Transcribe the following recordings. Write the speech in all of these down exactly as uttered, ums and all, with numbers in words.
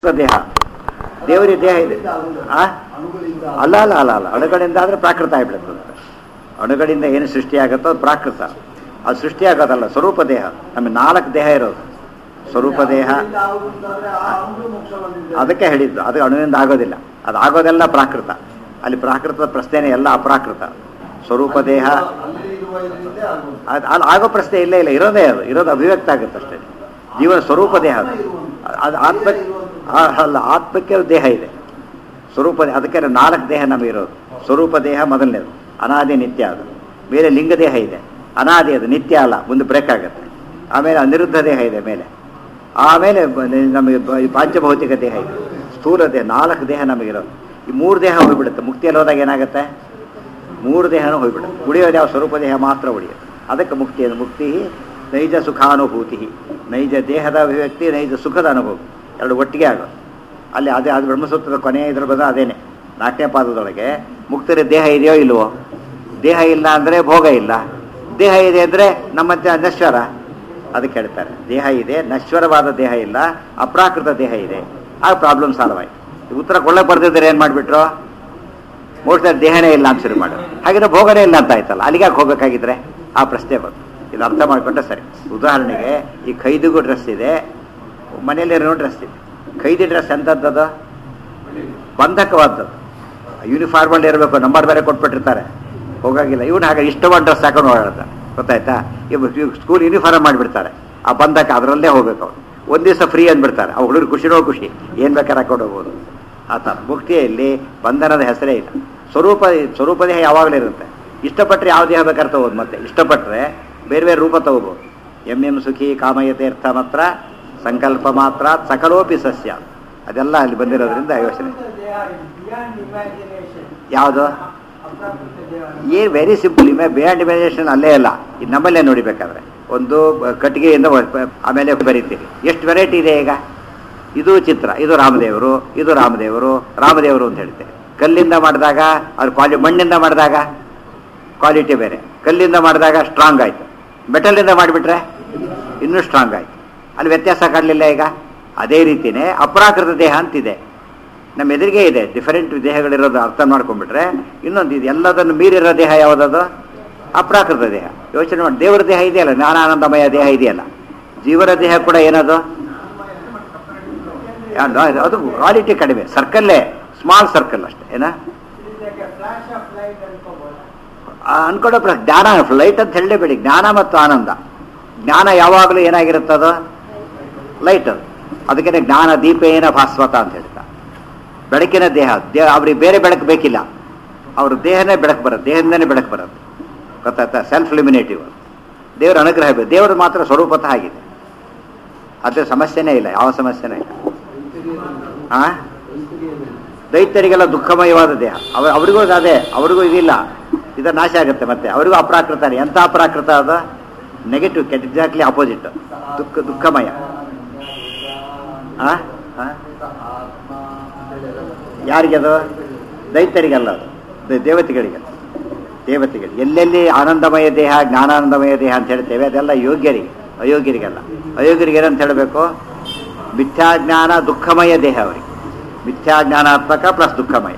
ದೇಹ ದೇವರಿಗೆ ದೇಹ ಇದೆ. ಆ ಅಲ್ಲ ಅಲ್ಲ ಅಲ್ಲ ಅಲ್ಲ ಅಣುಗಳಿಂದ ಆದರೆ ಪ್ರಾಕೃತ ಆಗಿಬಿಡುತ್ತೆ. ಅಣುಗಳಿಂದ ಏನು ಸೃಷ್ಟಿಯಾಗುತ್ತೋ ಅದು ಪ್ರಾಕೃತ. ಅದು ಸೃಷ್ಟಿಯಾಗೋದಲ್ಲ, ಸ್ವರೂಪ ದೇಹ. ನಮಗೆ ನಾಲ್ಕು ದೇಹ ಇರೋದು ಸ್ವರೂಪ ದೇಹ. ಅದಕ್ಕೆ ಹೇಳಿದ್ದು ಅದು ಅಣುವಿಂದ ಆಗೋದಿಲ್ಲ, ಅದು ಆಗೋದೆಲ್ಲ ಪ್ರಾಕೃತ. ಅಲ್ಲಿ ಪ್ರಾಕೃತದ ಪ್ರಶ್ನೆನೇ ಎಲ್ಲ ಅಪ್ರಾಕೃತ. ಸ್ವರೂಪ ದೇಹ ಅದು ಅಲ್ಲಿ ಆಗೋ ಪ್ರಶ್ನೆ ಇಲ್ಲೇ ಇಲ್ಲ, ಇರೋದೇ ಅದು ಇರೋದು ಅಭಿವ್ಯಕ್ತ ಆಗುತ್ತೆ ಅಷ್ಟೇ. ಜೀವನ ಸ್ವರೂಪ ದೇಹ ಅದು ಅದು ಆತ್ಮ ಅಲ್ಲ, ಆತ್ಮಕ್ಕೆ ದೇಹ ಇದೆ, ಸ್ವರೂಪ. ಅದಕ್ಕೆ ನಾಲ್ಕು ದೇಹ ನಮಗಿರೋದು. ಸ್ವರೂಪ ದೇಹ ಮೊದಲನೇದು, ಅನಾದಿ ನಿತ್ಯ. ಅದು ಬೇರೆ ಲಿಂಗ ದೇಹ ಇದೆ, ಅನಾದಿ, ಅದು ನಿತ್ಯ ಅಲ್ಲ, ಮುಂದೆ ಬ್ರೇಕ್ ಆಗುತ್ತೆ. ಆಮೇಲೆ ಅನಿರುದ್ಧ ದೇಹ ಇದೆ ಮೇಲೆ, ಆಮೇಲೆ ನಮಗೆ ಪಾಂಚಭೌತಿಕ ದೇಹ ಇದೆ, ಸ್ಥೂಲ ದೇಹ. ನಾಲ್ಕು ದೇಹ ನಮಗಿರೋದು. ಈ ಮೂರು ದೇಹ ಹೋಗ್ಬಿಡುತ್ತೆ. ಮುಕ್ತಿಯಲ್ಲಿ ಹೋದಾಗ ಏನಾಗುತ್ತೆ, ಮೂರು ದೇಹನೂ ಹೋಗ್ಬಿಡುತ್ತೆ. ಉಳಿಯೋದು ಯಾವ ಸ್ವರೂಪ ದೇಹ ಮಾತ್ರ ಉಳಿಯೋದು. ಅದಕ್ಕೆ ಮುಕ್ತಿ ಅದು. ಮುಕ್ತಿ ನೈಜ ಸುಖಾನುಭೂತಿ, ನೈಜ ದೇಹದ ಅಭಿವ್ಯಕ್ತಿ, ನೈಜ ಸುಖದ ಅನುಭವ ಎರಡು ಒಟ್ಟಿಗೆ ಆಗೋದು. ಅಲ್ಲಿ ಅದೇ ಅದು ಬ್ರಹ್ಮಸೂತ್ರದ ಕೊನೆಯ ಇದ್ರ ಬದ ಅದೇನೆ. ನಾಲ್ಕನೇ ಪಾದದೊಳಗೆ ಮುಕ್ತರಿ ದೇಹ ಇದೆಯೋ ಇಲ್ವೋ? ದೇಹ ಇಲ್ಲ ಅಂದರೆ ಭೋಗ ಇಲ್ಲ, ದೇಹ ಇದೆ ಅಂದರೆ ನಮ್ಮಂತೆ ನಶ್ವರ. ಅದಕ್ಕೆ ಹೇಳ್ತಾರೆ ದೇಹ ಇದೆ, ನಶ್ವರವಾದ ದೇಹ ಇಲ್ಲ, ಅಪ್ರಾಕೃತ ದೇಹ ಇದೆ. ಆಗ ಪ್ರಾಬ್ಲಮ್ ಸಾಲ್ವ್ ಆಯ್ತು. ಉತ್ತರ ಕೊಳ್ಳಕ್ಕೆ ಬರ್ದಿದ್ದಾರೆ, ಏನು ಮಾಡಿಬಿಟ್ರು? ಮೋಕ್ಷದಲ್ಲಿ ದೇಹನೇ ಇಲ್ಲ ಅಂತ ಶುರು ಮಾಡೋದು. ಹಾಗಿದ್ರೆ ಭೋಗನೇ ಇಲ್ಲ ಅಂತ ಆಯ್ತಲ್ಲ, ಅಲ್ಲಿಗೆ ಯಾಕೆ ಹೋಗ್ಬೇಕಾಗಿದ್ರೆ? ಆ ಪ್ರಶ್ನೆ ಬಂತು. ಇದು ಅರ್ಥ ಮಾಡಿಕೊಂಡ್ರೆ ಸರಿ. ಉದಾಹರಣೆಗೆ ಈ ಖೈದಿಗೂ ಡ್ರೆಸ್ ಇದೆ, ಮನೆಯಲ್ಲಿರೋ ಡ್ರೆಸ್ ಇದೆ. ಖೈದಿ ಡ್ರೆಸ್ ಎಂಥದ್ದು? ಬಂಧಕವಾದದ್ದು. ಯೂನಿಫಾರ್ಮಲ್ಲಿ ಇರಬೇಕು, ನಂಬರ್ ಬೇರೆ ಕೊಟ್ಬಿಟ್ಟಿರ್ತಾರೆ, ಹೋಗಾಗಿಲ್ಲ. ಇವನು ಹಾಗೆ ಇಷ್ಟವಾದ ಡ್ರೆಸ್ ಹಾಕೊಂಡು ಓಡಾಡ್ತಾರೆ, ಗೊತ್ತಾಯ್ತಾ? ಇವ್ ಸ್ಕೂಲ್ ಯೂನಿಫಾರ್ಮ್ ಮಾಡಿಬಿಡ್ತಾರೆ, ಆ ಬಂಧಕ ಅದರಲ್ಲೇ ಹೋಗ್ಬೇಕು. ಅವ್ರು ಒಂದು ದಿವಸ ಫ್ರೀ ಅಂದ್ಬಿಡ್ತಾರೆ, ಆ ಹುಡುಗರು ಖುಷಿನೋ ಖುಷಿ, ಏನು ಬೇಕಾದ್ರೆ ಹಾಕೊಂಡು ಹೋಗ್ಬೋದು. ಆ ಥರ ಮುಕ್ತಿಯಲ್ಲಿ ಬಂಧನದ ಹೆಸರೇ ಇಲ್ಲ. ಸ್ವರೂಪ ಸ್ವರೂಪ ದೇಹ ಯಾವಾಗಲೂ ಇರುತ್ತೆ. ಇಷ್ಟಪಟ್ಟರೆ ಯಾವ ದೇಹ ಬೇಕಾದ್ರೆ ತಗೋದು. ಮತ್ತೆ ಇಷ್ಟಪಟ್ಟರೆ ಬೇರೆ ಬೇರೆ ರೂಪ ತಗೋಬೋದು. ಎಂ ಎಂ ಸುಖಿ ಕಾಮಯತೆ ಅರ್ಥ ಮಾತ್ರ ಸಂಕಲ್ಪ ಮಾತ್ರ ಸಕಲೋಪಿ ಸಸ್ಯ, ಅದೆಲ್ಲ ಅಲ್ಲಿ ಬಂದಿರೋದ್ರಿಂದ ಯೋಚನೆ. ಯಾವುದು? A very simple. ಇಮೆ ಬಿಯಾಂಡ್ ಇಮ್ಯಾಜಿನೇಷನ್ ಅಲ್ಲೇ ಅಲ್ಲ. ಇದು ನಮ್ಮಲ್ಲೇ ನೋಡಿಬೇಕಾದ್ರೆ ಒಂದು ಕಟ್ಟಿಗೆಯಿಂದ ಆಮೇಲೆ ಬರೀತೀರಿ. ಎಷ್ಟು ವೆರೈಟಿ ಇದೆ ಈಗ. ಇದು ಚಿತ್ರ, ಇದು ರಾಮದೇವರು, ಇದು ರಾಮದೇವರು, ರಾಮದೇವರು ಅಂತ ಹೇಳ್ತೇವೆ. ಕಲ್ಲಿಂದ ಮಾಡಿದಾಗ ಅದು ಕ್ವಾಲಿ, ಮಣ್ಣಿಂದ ಮಾಡಿದಾಗ ಕ್ವಾಲಿಟಿ ಬೇರೆ, ಕಲ್ಲಿಂದ ಮಾಡಿದಾಗ ಸ್ಟ್ರಾಂಗ್ ಆಯಿತು, ಮೆಟಲಿಂದ ಮಾಡಿಬಿಟ್ರೆ ಇನ್ನೂ ಸ್ಟ್ರಾಂಗ್ ಆಯಿತು. ಅಲ್ಲಿ ವ್ಯತ್ಯಾಸ ಕಾಣಲಿಲ್ಲ ಈಗ. ಅದೇ ರೀತಿಯೇ ಅಪ್ರಾಕೃತ ದೇಹ ಅಂತಿದೆ, ನಮ್ಮ ಎದುರಿಗೆ ಇದೆ. ಡಿಫರೆಂಟ್ ದೇಹಗಳಿರೋದು ಅರ್ಥ ಮಾಡ್ಕೊಂಡ್ಬಿಟ್ರೆ ಇನ್ನೊಂದು ಇದು, ಎಲ್ಲದನ್ನು ಮೀರಿರೋ ದೇಹ ಯಾವುದದು? ಅಪ್ರಾಕೃತ ದೇಹ. ಯೋಚನೆ ಮಾಡಿ, ದೇವರ ದೇಹ ಇದೆಯಲ್ಲ, ಜ್ಞಾನಾನಂದಮಯ ದೇಹ ಇದೆಯಲ್ಲ, ಜೀವನ ದೇಹ ಕೂಡ ಏನದು? ಅದು ಕ್ವಾಲಿಟಿ ಕಡಿಮೆ, ಸರ್ಕಲ್ಲೇ ಸ್ಮಾಲ್ ಸರ್ಕಲ್ ಅಷ್ಟೇ. ಏನ ಅನ್ಕೊಡೋ ಪ್ರಶ್ನೆ. ಜ್ಞಾನ ಲೈಟ್ ಅಂತ ಹೇಳಲೇಬೇಡಿ. ಜ್ಞಾನ ಮತ್ತು ಆನಂದ. ಜ್ಞಾನ ಯಾವಾಗಲೂ ಏನಾಗಿರುತ್ತದು? ಲೈಟ್ ಅದು. ಅದಕ್ಕೆ ಜ್ಞಾನ ದೀಪೇನ ಭಾಸ್ವತ ಅಂತ ಹೇಳ್ತಾ. ಬೆಳಕಿನ ದೇಹ, ದೇಹ ಅವ್ರಿಗೆ ಬೇರೆ ಬೆಳಕು ಬೇಕಿಲ್ಲ, ಅವ್ರ ದೇಹನೇ ಬೆಳಕು ಬರುತ್ತೆ, ದೇಹದಿಂದನೇ ಬೆಳಕು ಬರುತ್ತೆ, ಗೊತ್ತಾಯ್ತಾ? Self illuminative. ದೇವರ ಅನುಗ್ರಹ ಬೇಕು. ದೇವರು ಮಾತ್ರ ಸ್ವರೂಪತಃ ಆಗಿದೆ, ಅದ್ರ ಸಮಸ್ಯೆನೇ ಇಲ್ಲ, ಯಾವ ಸಮಸ್ಯೆನೇ ಇಲ್ಲ. ಆ ದೈತ್ಯರಿಗೆಲ್ಲ ದುಃಖಮಯವಾದ ದೇಹ, ಅವ್ರ ಅವ್ರಿಗೂ ಅದೇ, ಅವ್ರಿಗೂ ಇದಿಲ್ಲ, ಇದರ ನಾಶ ಆಗುತ್ತೆ. ಮತ್ತೆ ಅವರಿಗೂ ಅಪ್ರಾಕೃತ. ಎಂಥ ಅಪ್ರಾಕೃತ ಅದು? ನೆಗೆಟಿವ್, ಎಕ್ಸಾಕ್ಟ್ಲಿ ಆಪೋಸಿಟ್, ದುಃಖ ದುಃಖಮಯ. ಆ ಯಾರಿಗದು? ದೈತ್ಯರಿಗಲ್ಲ, ಅದು ದೇವತೆಗಳಿಗೆ. ದೇವತೆಗಳಿಗೆ ಎಲ್ಲೆಲ್ಲಿ ಆನಂದಮಯ ದೇಹ, ಜ್ಞಾನಾನಂದಮಯ ದೇಹ ಅಂತ ಹೇಳ್ತೇವೆ, ಅದೆಲ್ಲ ಯೋಗ್ಯರಿಗೆ, ಅಯೋಗ್ಯರಿಗೆಲ್ಲ. ಅಯೋಗ್ಯರಿಗೆ ಏನಂತ ಹೇಳಬೇಕು? ಮಿಥ್ಯಾಜ್ಞಾನ ದುಃಖಮಯ ದೇಹ ಅವರಿಗೆ. ಮಿಥ್ಯಾಜ್ಞಾನಾತ್ಮಕ ಪ್ಲಸ್ ದುಃಖಮಯ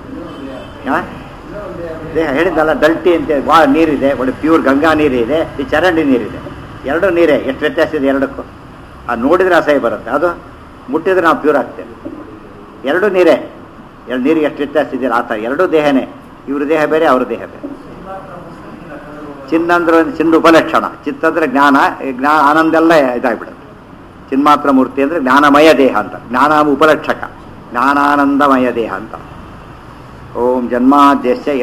ದೇಹ. ಹೇಳಿದ್ದಲ್ಲ, ಡಲ್ಟಿ ಅಂತ ವಾ ನೀರಿದೆ, ಒಳ್ಳೆ ಪ್ಯೂರ್ ಗಂಗಾ ನೀರಿದೆ, ಈ ಚರಂಡಿ ನೀರಿದೆ, ಎರಡು ನೀರೇ. ಎಷ್ಟು ವ್ಯತ್ಯಾಸ ಇದೆ ಎರಡಕ್ಕೂ? ಅದು ನೋಡಿದರೆ ಅಸಹ್ಯ ಬರುತ್ತೆ, ಅದು ಮುಟ್ಟಿದ್ರೆ ನಾವು ಪ್ಯೂರ್ ಆಗ್ತೇವೆ. ಎರಡು ನೀರೇ, ಎರಡು ನೀರಿಗೆ ಎಷ್ಟು ವ್ಯತ್ಯಾಸ ಇದೆಯಲ್ಲ ಆ ಥರ. ಎರಡೂ ದೇಹನೇ, ಇವ್ರ ದೇಹ ಬೇರೆ, ಅವ್ರ ದೇಹ ಬೇರೆ. ಚಿನ್ನಂದ್ರೆ ಚಿನ್ನ ಉಪಲಕ್ಷಣ, ಚಿತ್ತ ಅಂದರೆ ಜ್ಞಾನ, ಜ್ಞಾನ ಆನಂದ ಎಲ್ಲ ಇದಾಗ್ಬಿಡುತ್ತೆ. ಚಿನ್ಮಾತ್ರ ಮೂರ್ತಿ ಅಂದರೆ ಜ್ಞಾನಮಯ ದೇಹ ಅಂತ, ಜ್ಞಾನ ಉಪಲಕ್ಷಕ, ಜ್ಞಾನಾನಂದಮಯ ದೇಹ ಅಂತ. ಓಂ ಜನ್ಮಾದ್ಯಸ್ಯ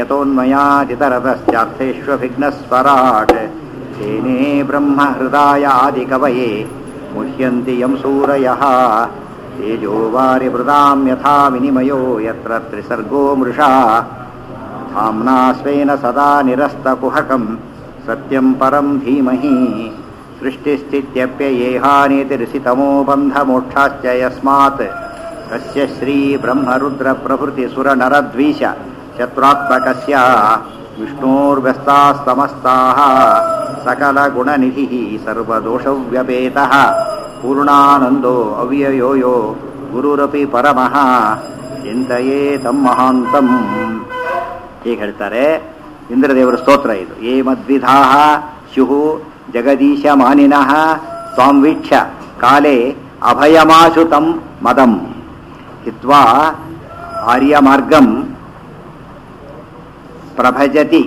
ಯತೋನ್ಮಯಾದಿತರತಶ್ಚಾರ್ಥೇಷ್ವಭಿಘ್ನಸ್ವರಾಟ್ ತೇನೇ ಬ್ರಹ್ಮ ಹೃದಯ ಆದಿ ಕವಯೇ ಮುಹ್ಯಂತಿ ಯಂ ಸೂರಯಃ ತೇಜೋ ವಾರಿ ಮೃದಾಂ ಯಥಾ ವಿನಿಮಯೋ ಯತ್ರ ತ್ರಿಸರ್ಗೋ ಮೃಷಾ ಧಾಮ್ನಾ ಸ್ವೇನ ಸದಾ ನಿರಸ್ತಕುಹಕಂ ಸತ್ಯಂ ಪರಂ ಧೀಮಹಿ ಸೃಷ್ಟಿಸ್ಥಿತ್ಯಪ್ಯಯೇಹಾನೇತಿರಿಸಿತಮೋ ಬಂಧಮೋಕ್ಷಾಶ್ಚ ಯಸ್ಮಾತ್ ತಸ್ಯ ಶ್ರೀ ಬ್ರಹ್ಮರುದ್ರ ಪ್ರಭೃತಿ ಸುರ ನರದ್ವೀಷ ಶತ್ರುತ್ಮಕಸ್ಯ ವಿಷ್ಣೋರ್ವ್ಯಸ್ತಾಸ್ತಮಸ್ತಾಃ ಸಕಲ ಗುಣನಿಧಿಃ ಸರ್ವದೋಷವ್ಯಪೇತಃ ಪೂರ್ಣಾನಂದೋ ಅವ್ಯಯೋ ಯೋ ಗುರುರಪಿ ಪರಮಃ ಚಿಂತೆಯೇ ತಮ್ಮ ಮಹಾಂತಂ. ಹೀಗೆ ಹೇಳ್ತಾರೆ. ಇಂದ್ರದೇವರ ಸ್ತೋತ್ರ ಇದು. ಯೇ ಮದ್ವಿಧಾ ಸ್ಯುಹು ಜಗದೀಶ ಮಾನಿನಃ ತ್ವಾಂ ವೀಕ್ಷ ಕಾಲೇ ಅಭಯಮಾಶು ತಂ ಮದಂ ಹಿತ್ವಾ ಆರ್ಯಮಾರ್ಗಂ ಪ್ರಭಜತಿ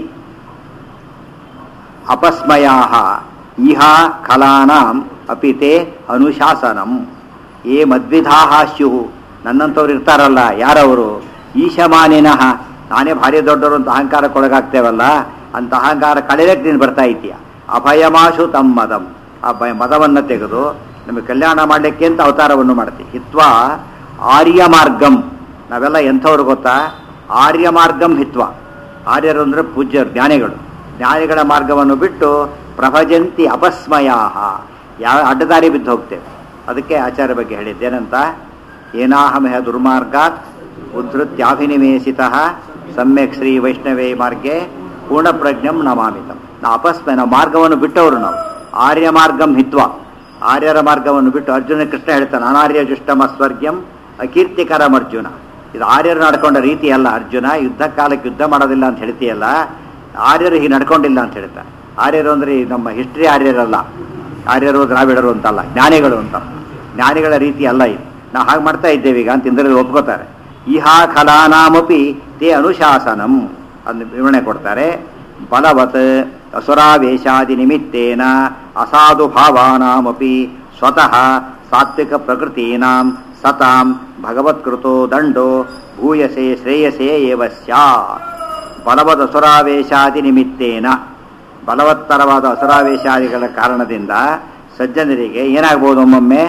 ಅಪಸ್ಮಯಾಃ ಇಹ ಖಲಾನಾಂ ಅಪಿ ತೇ ಅನುಶಾಸನಂ. ಯೇ ಮದ್ವಿಧಾಃ ಸ್ಯುಹು, ನನ್ನಂಥವ್ರು ಇರ್ತಾರಲ್ಲ, ಯಾರವರು? ಈಶಮಾನಿನಃ, ನಾನೇ ಭಾರಿ ದೊಡ್ಡವರು ಅಂತ ಅಹಂಕಾರಕ್ಕೊಳಗಾಗ್ತೇವಲ್ಲ, ಅಂತ ಅಹಂಕಾರ ಕಳೆದಕ್ಕೆ ನೀನು ಬರ್ತಾ ಇದೆಯಾ. ಅಭಯಮಾಶು ತಮ್ಮ ಮದಂ, ಆ ಭಯ ಮದವನ್ನು ತೆಗೆದು ನಮಗೆ ಕಲ್ಯಾಣ ಮಾಡಲಿಕ್ಕೆ ಅಂತ ಅವತಾರವನ್ನು ಮಾಡ್ತೀವಿ. ಹಿತ್ವಾ ಆರ್ಯ ಮಾರ್ಗಂ, ನಾವೆಲ್ಲ ಎಂಥವ್ರು ಗೊತ್ತಾ? ಆರ್ಯ ಮಾರ್ಗಂ ಹಿತ್ವ, ಆರ್ಯರು ಅಂದರೆ ಪೂಜ್ಯರು, ಜ್ಞಾನಿಗಳು. ಜ್ಞಾನಿಗಳ ಮಾರ್ಗವನ್ನು ಬಿಟ್ಟು ಪ್ರಭಜಂತಿ ಅಪಸ್ಮಯಾಹ, ಯಾವ ಅಡ್ಡದಾರಿ ಬಿದ್ದು ಹೋಗ್ತೇವೆ. ಅದಕ್ಕೆ ಆಚಾರ್ಯ ಬಗ್ಗೆ ಹೇಳಿದ್ದೇನಂತ, ಏನಾಹಮೇಹ ದುರ್ಮಾರ್ಗಾತ್ ಉದ್ಧತ್ಯಾಭಿನಿವೇಶಿತಃ ಸಮ್ಯಕ್ ಶ್ರೀ ವೈಷ್ಣವೇ ಮಾರ್ಗೆ ಪೂರ್ಣಪ್ರಜ್ಞಂ ನಮಾಮಿತಂ. ನಾವು ಅಪಸ್ಮಯ, ನಾವು ಮಾರ್ಗವನ್ನು ಬಿಟ್ಟವರು ನಾವು. ಆರ್ಯ ಮಾರ್ಗಂ ಹಿತ್ವ, ಆರ್ಯರ ಮಾರ್ಗವನ್ನು ಬಿಟ್ಟು ಅರ್ಜುನ ಕೃಷ್ಣ ಹೇಳ್ತಾನೆ, ಅನಾರ್ಯ ಜುಷ್ಟಮ ಸ್ವರ್ಗ್ಯಂ ಅಕೀರ್ತಿಕರಂ ಅರ್ಜುನ. ಇದು ಆರ್ಯರು ನಡ್ಕೊಂಡ ರೀತಿ ಅಲ್ಲ ಅರ್ಜುನ, ಯುದ್ಧ ಕಾಲಕ್ಕೆ ಯುದ್ಧ ಮಾಡೋದಿಲ್ಲ ಅಂತ ಹೇಳ್ತೀಯಲ್ಲ, ಆರ್ಯರು ಹೀಗೆ ನಡ್ಕೊಂಡಿಲ್ಲ ಅಂತ ಹೇಳ್ತಾರೆ. ಆರ್ಯರು ಅಂದರೆ ನಮ್ಮ ಹಿಸ್ಟ್ರಿ ಆರ್ಯರಲ್ಲ, ಆರ್ಯರು ದ್ರಾವಿಡರು ಅಂತಲ್ಲ, ಜ್ಞಾನಿಗಳು ಅಂತ. ಜ್ಞಾನಿಗಳ ರೀತಿ ಅಲ್ಲ ಇದು. ನಾವು ಹಾಗೆ ಮಾಡ್ತಾ ಇದ್ದೇವೆ ಈಗ ಅಂತ ಇಂದ್ರರು ಒಪ್ಕೋತಾರೆ. ಇಹಾ ಖಲಾನಾಮಪಿ ತೇ ಅನುಶಾಸನಂ ಅನ್ನು ವಿವರಣೆ ಕೊಡ್ತಾರೆ. ಬಲವತ್ ಅಸುರಾವೇಶಾದಿ ನಿಮಿತ್ತೇನ ಅಸಾಧು ಭಾವಾನಾಮಪಿ ಸ್ವತಃ ಸಾತ್ವಿಕ ಪ್ರಕೃತೀನಾಂ ಸತಾಂ ಭಗವತ್ಕೃತೋ ದಂಡೋ ಭೂಯಸೆ ಶ್ರೇಯಸೇ ಏವ ಸ್ಯಾತ್. ಬಲವದ್ ಅಸುರಾವೇಶಾದಿ ನಿಮಿತ್ತೇನ, ಬಲವತ್ತರವಾದ ಅಸುರಾವೇಶಾದಿಗಳ ಕಾರಣದಿಂದ ಸಜ್ಜನರಿಗೆ ಏನಾಗ್ಬೋದು, ಒಮ್ಮೊಮ್ಮೆ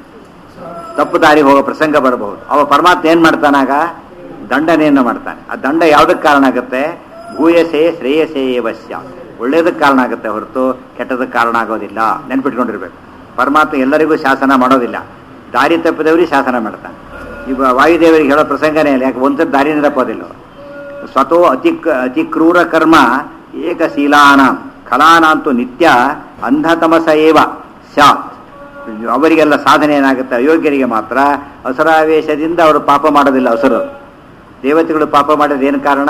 ತಪ್ಪು ದಾರಿ ಹೋಗೋ ಪ್ರಸಂಗ ಬರಬಹುದು. ಅವ ಪರಮಾತ್ಮ ಏನು ಮಾಡ್ತಾನಾಗ? ದಂಡನೆಯನ್ನು ಮಾಡ್ತಾನೆ. ಆ ದಂಡ ಯಾವುದಕ್ಕೆ ಕಾರಣ ಆಗುತ್ತೆ? ಭೂಯಸೆ ಶ್ರೇಯಸೇ ವಶ್ಯ, ಒಳ್ಳೇದಕ್ಕೆ ಕಾರಣ ಆಗುತ್ತೆ ಹೊರತು ಕೆಟ್ಟದಕ್ಕೆ ಕಾರಣ ಆಗೋದಿಲ್ಲ. ನೆನ್ಪಿಟ್ಕೊಂಡಿರ್ಬೇಕು. ಪರಮಾತ್ಮ ಎಲ್ಲರಿಗೂ ಶಾಸನ ಮಾಡೋದಿಲ್ಲ, ದಾರಿ ತಪ್ಪಿದವರಿಗೆ ಶಾಸನ ಮಾಡ್ತಾನೆ. ಈಗ ವಾಯುದೇವರಿಗೆ ಹೇಳೋ ಪ್ರಸಂಗನೇ ಇಲ್ಲ, ಯಾಕೆ ಒಂದ್ಸರಿ ದಾರಿ ತಪ್ಪೋದಿಲ್ಲ. ಸ್ವತೋ ಅತಿ ಅತಿ ಕ್ರೂರ ಕರ್ಮ ಏಕಶೀಲಾನಾಂ ಖಲಾನಾಂತು ನಿತ್ಯ ಅಂಧತಮಸ ಏವ ಸ್ಯಾತ್. ಅವರಿಗೆಲ್ಲ ಸಾಧನೆ ಏನಾಗುತ್ತೆ? ಅಯೋಗ್ಯರಿಗೆ ಮಾತ್ರ ಅಸುರಾವೇಶದಿಂದ ಅವರು ಪಾಪ ಮಾಡೋದಿಲ್ಲ. ಅಸುರರು, ದೇವತೆಗಳು ಪಾಪ ಮಾಡಿದ್ರೆ ಏನು ಕಾರಣ?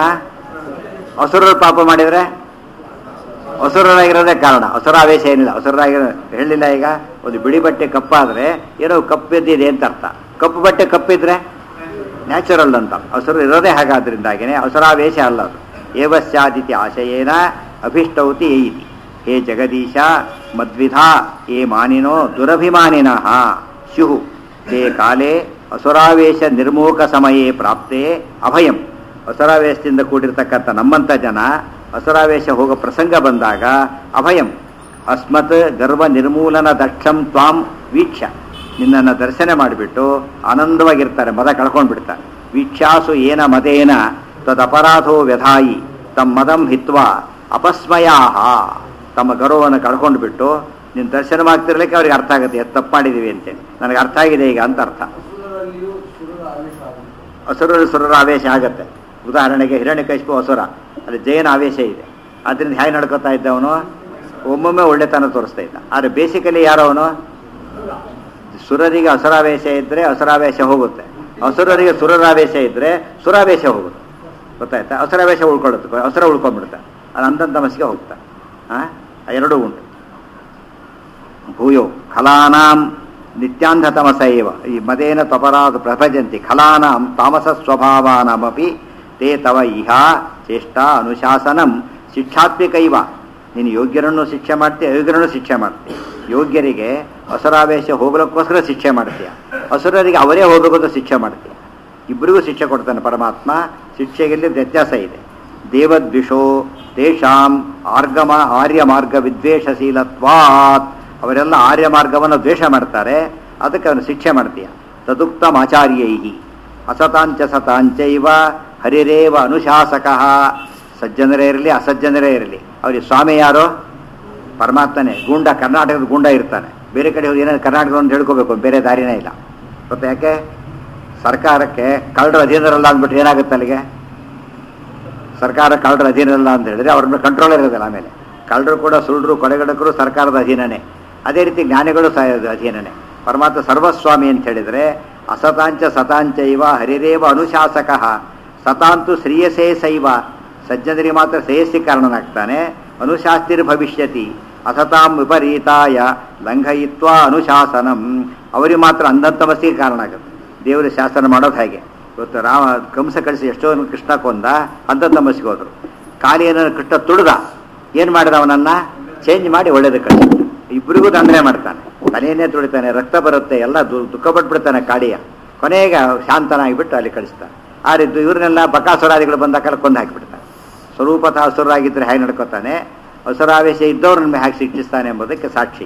ಅಸುರರು ಪಾಪ ಮಾಡಿದರೆ ಅಸುರರಾಗಿರೋದೇ ಕಾರಣ. ಅಸುರಾವೇಶ ಏನಿಲ್ಲ. ಅಸುರರಾಗಿರೋ ಹೇಳಿಲ್ಲ. ಈಗ ಒಂದು ಬಿಳಿ ಬಟ್ಟೆ ಕಪ್ಪಾದರೆ ಏನೋ ಕಪ್ಪಿದ್ದಿದೆ ಅಂತ ಅರ್ಥ. ಕಪ್ಪು ಬಟ್ಟೆ ಕಪ್ಪಿದ್ರೆ ನ್ಯಾಚುರಲ್ ಅಂತ. ಅಸುರ ಇರೋದೇ ಹಾಗಾದ್ರಿಂದಾಗಿನೇ ಅಸುರಾವೇಶ ಅಲ್ಲ ಅದು. ಏವಸ್ಯಾದಿತಿ ಆಶಯೇನ ಅಭಿಷ್ಟೌತಿ ಏಯಿತಿ. ಹೇ ಜಗದೀಶ ಮದ್ವಿಧಾ ಏ ಮಾನಿನೋ ದುರಭಿಮಾನಿನಃ ಸ್ಯುಹು ತೇ ಕಾಲೇ ಅಸುರಾವೇಶ ನಿರ್ಮೋಕ ಸಮಯೇ ಪ್ರಾಪ್ತೇ ಅಭಯಂ. ಅಸುರಾವೇಶದಿಂದ ಕೂಡಿರ್ತಕ್ಕಂಥ ನಮ್ಮಂಥ ಜನ ಅಸುರಾವೇಶ ಹೋಗೋ ಪ್ರಸಂಗ ಬಂದಾಗ ಅಭಯಂ. ಅಸ್ಮತ್ ಗರ್ವ ನಿರ್ಮೂಲನ ದಕ್ಷಂ ತ್ವಾಂ ವೀಕ್ಷ, ನಿನ್ನನ್ನು ದರ್ಶನ ಮಾಡಿಬಿಟ್ಟು ಆನಂದವಾಗಿರ್ತಾರೆ, ಮದ ಕಳ್ಕೊಂಡು ಬಿಡ್ತಾರೆ. ವೀಕ್ಷಾಸು ಏನ ಮದೇನ ತದಪರಾಧೋ ವ್ಯಧಾಯಿ ತಮ್ಮ ಮದಂ ಹಿತ್ವಾ ಅಪಸ್ಮಯಾಹ, ತಮ್ಮ ಗೌರವವನ್ನು ಕಳ್ಕೊಂಡು ಬಿಟ್ಟು ನಿನ್ನ ದರ್ಶನವಾಗ್ತಿರ್ಲಿಕ್ಕೆ ಅವ್ರಿಗೆ ಅರ್ಥ ಆಗುತ್ತೆ, ಎತ್ತು ತಪ್ಪು ಮಾಡಿದ್ದೀವಿ ಅಂತೇಳಿ. ನನಗೆ ಅರ್ಥ ಆಗಿದೆ ಈಗ ಅಂತ ಅರ್ಥ. ಅಸುರರು ಸುರರ ಆವೇಶ ಆಗತ್ತೆ. ಉದಾಹರಣೆಗೆ ಹಿರಣ್ಯಕಶಿಪು ಅಸುರ, ಅಲ್ಲಿ ಜಯನ ಆವೇಶ ಇದೆ. ಅದರಿಂದ ಹೇಗೆ ನಡ್ಕೋತಾ ಇದ್ದವನು? ಒಮ್ಮೊಮ್ಮೆ ಒಳ್ಳೆತನ ತೋರಿಸ್ತಾ ಇದ್ದ. ಆದರೆ ಬೇಸಿಕಲಿ ಯಾರವನು? ಸುರರಿಗೆ ಅಸುರಾವೇಶ ಇದ್ದರೆ ಅಸುರಾವೇಶ ಹೋಗುತ್ತೆ, ಅಸುರರಿಗೆ ಸುರರಾವೇಶ ಇದ್ದರೆ ಸುರಾವೇಶ ಹೋಗುತ್ತೆ. ಗೊತ್ತಾಯ್ತಾ? ಅಸುರಾವೇಶ ಉಳ್ಕೊಳ್ಳುತ್ತೆ, ಅಸುರ ಉಳ್ಕೊಂಡ್ಬಿಡುತ್ತೆ, ಅದು ಅಂದಂತ ಮಸಿಗೆ ಹೋಗ್ತಾ. ಹಾಂ, ಎರಡೂ ಉಂಟು. ಭೂಯೋ ಖಲಾನಾಂ ನಿತ್ಯಾಂಧತಮಸ ಏವ ಈ ಮದೇನ ತ್ವಪರಾಧ ಪ್ರಭಜಂತಿ ಖಲಾನಾಂ ತಾಮಸ ಸ್ವಭಾವಾನಮಪಿ ತೇ ತವ ಇಹ ಚೇಷ್ಟ ಅನುಶಾಸನಂ ಶಿಕ್ಷಾತ್ಮಿಕೈವ. ನೀನು ಯೋಗ್ಯರನ್ನು ಶಿಕ್ಷೆ ಮಾಡ್ತೀಯ, ಅಯೋಗ್ಯರನ್ನು ಶಿಕ್ಷೆ ಮಾಡ್ತೀಯ. ಯೋಗ್ಯರಿಗೆ ಅಸುರಾವೇಶ ಹೋಗ್ಲಿಕ್ಕೋಸ್ಕರ ಶಿಕ್ಷೆ ಮಾಡ್ತೀಯ, ಅಸುರರಿಗೆ ಅವರೇ ಹೋಗಬೇಕಂತ ಶಿಕ್ಷೆ ಮಾಡ್ತೀಯ. ಇಬ್ಬರಿಗೂ ಶಿಕ್ಷೆ ಕೊಡ್ತಾನೆ ಪರಮಾತ್ಮ. ಶಿಕ್ಷೆಯಲ್ಲಿ ವ್ಯತ್ಯಾಸ ಇದೆ. ದೇವದ್ವಿಷೋ ತೇಷಾಂ ಆರ್ಗಮ ಆರ್ಯ ಮಾರ್ಗ ವಿದ್ವೇಷಶೀಲತ್ವಾತ್, ಅವರೆಲ್ಲ ಆರ್ಯ ಮಾರ್ಗವನ್ನು ದ್ವೇಷ ಮಾಡ್ತಾರೆ, ಅದಕ್ಕೆ ಅವನು ಶಿಕ್ಷೆ ಮಾಡ್ತೀಯ. ತದುಕ್ತಂ ಆಚಾರ್ಯೈಹಿ ಅಸತಾಂಚ ಸತಾಂಚೈವ ಹರಿರೇವ ಅನುಶಾಸಕಃ. ಸಜ್ಜನರೇ ಇರಲಿ ಅಸಜ್ಜನರೇ ಇರಲಿ, ಅವ್ರಿಗೆ ಸ್ವಾಮಿ ಯಾರೋ? ಪರಮಾತ್ಮನೇ. ಗೂಂಡ ಕರ್ನಾಟಕದ ಗೂಂಡ ಇರ್ತಾನೆ, ಬೇರೆ ಕಡೆ ಹೋಗಿ ಏನಾದ್ರು ಕರ್ನಾಟಕವನ್ನು ಹೇಳ್ಕೋಬೇಕು, ಬೇರೆ ದಾರಿನೇ ಇಲ್ಲ. ಗೊತ್ತಾ? ಯಾಕೆ? ಸರ್ಕಾರಕ್ಕೆ ಕಳ್ಳರ ಅಧೀನರಲ್ಲ ಅಂದ್ಬಿಟ್ಟು ಏನಾಗುತ್ತೆ ಅಲ್ಲಿಗೆ? ಸರ್ಕಾರ ಕಳ್ಳರ ಅಧೀನರಲ್ಲ ಅಂತ ಹೇಳಿದ್ರೆ ಅವ್ರ ಮೇಲೆ ಕಂಟ್ರೋಲ್ ಇರೋದಿಲ್ಲ. ಆಮೇಲೆ ಕಳ್ಳರು ಕೂಡ ಸುಳ್ಳರು ಕೊಲೆಗಡಕರು ಸರ್ಕಾರದ ಅಧೀನನೇ. ಅದೇ ರೀತಿ ಜ್ಞಾನಿಗಳು ಸಹ ಅಧೀನನೇ. ಪರಮಾತ್ಮ ಸರ್ವಸ್ವಾಮಿ ಅಂತ ಹೇಳಿದರೆ ಅಸತಾಂಚ ಸತಾಂಚೈವ ಹರಿರೇವ ಅನುಶಾಸಕಃ ಸತಾಂತು ಶ್ರೀಯಸೇ ಸೈವ ಸಜ್ಜನರಿಗೆ ಮಾತ್ರ ಶ್ರೇಯಸ್ಸಿ ಕಾರಣನಾಗ್ತಾನೆ ಅನುಶಾಸ್ತಿರ್ ಭವಿಷ್ಯತಿ ಅಸತಾಂ ವಿಪರೀತಾಯ ಲಂಘಯಿತ್ವಾ ಅನುಶಾಸನಂ ಅವರಿಗೆ ಮಾತ್ರ ಅಂಧಂತಮಸ್ಸಿಗೆ ಕಾರಣ ಆಗುತ್ತೆ. ದೇವರ ಶಾಸನ ಮಾಡೋದು ಹೇಗೆ ಇವತ್ತು ರಾಮ ಕಂಸ ಕಳಿಸಿ ಎಷ್ಟೋ ಕೃಷ್ಣ ಕೊಂದ ಅಂಧಂತಮಸ್ಸಿಗೆ ಹೋದರು. ಕಾಲಿಯನ್ನು ಕೃಷ್ಣ ತುಳಿದ ಏನು ಮಾಡಿದ ಅವನನ್ನು ಚೇಂಜ್ ಮಾಡಿ ಒಳ್ಳೇದು ಕಳಿಸ ಇಬ್ಬರಿಗೂ ದಂಡನೆ ಮಾಡ್ತಾನೆ. ತಲೆಯನ್ನೇ ತುಳಿತಾನೆ, ರಕ್ತ ಬರುತ್ತೆ, ಎಲ್ಲ ದುಃಖ ಪಟ್ಬಿಡ್ತಾನೆ ಕಾಡಿಯ. ಕೊನೆಗೆ ಶಾಂತನಾಗಿಬಿಟ್ಟು ಅಲ್ಲಿ ಕಳಿಸ್ತಾನೆ. ಆ ರೀತಿ ಇವ್ರನ್ನೆಲ್ಲ ಬಕಾಸುರಾದಿಗಳು ಬಂದಾಗ ಕೊಂದು ಹಾಕಿಬಿಡ್ತಾನೆ. ಸ್ವರೂಪತಃ ಹಸುರಾಗಿದ್ದರೆ ಹೇಗೆ ನಡ್ಕೋತಾನೆ, ಹಸುರಾವೇಶ ಇದ್ದವ್ರನ್ನ ಹೇಗೆ ಶಿಕ್ಷಿಸ್ತಾನೆ ಎಂಬುದಕ್ಕೆ ಸಾಕ್ಷಿ.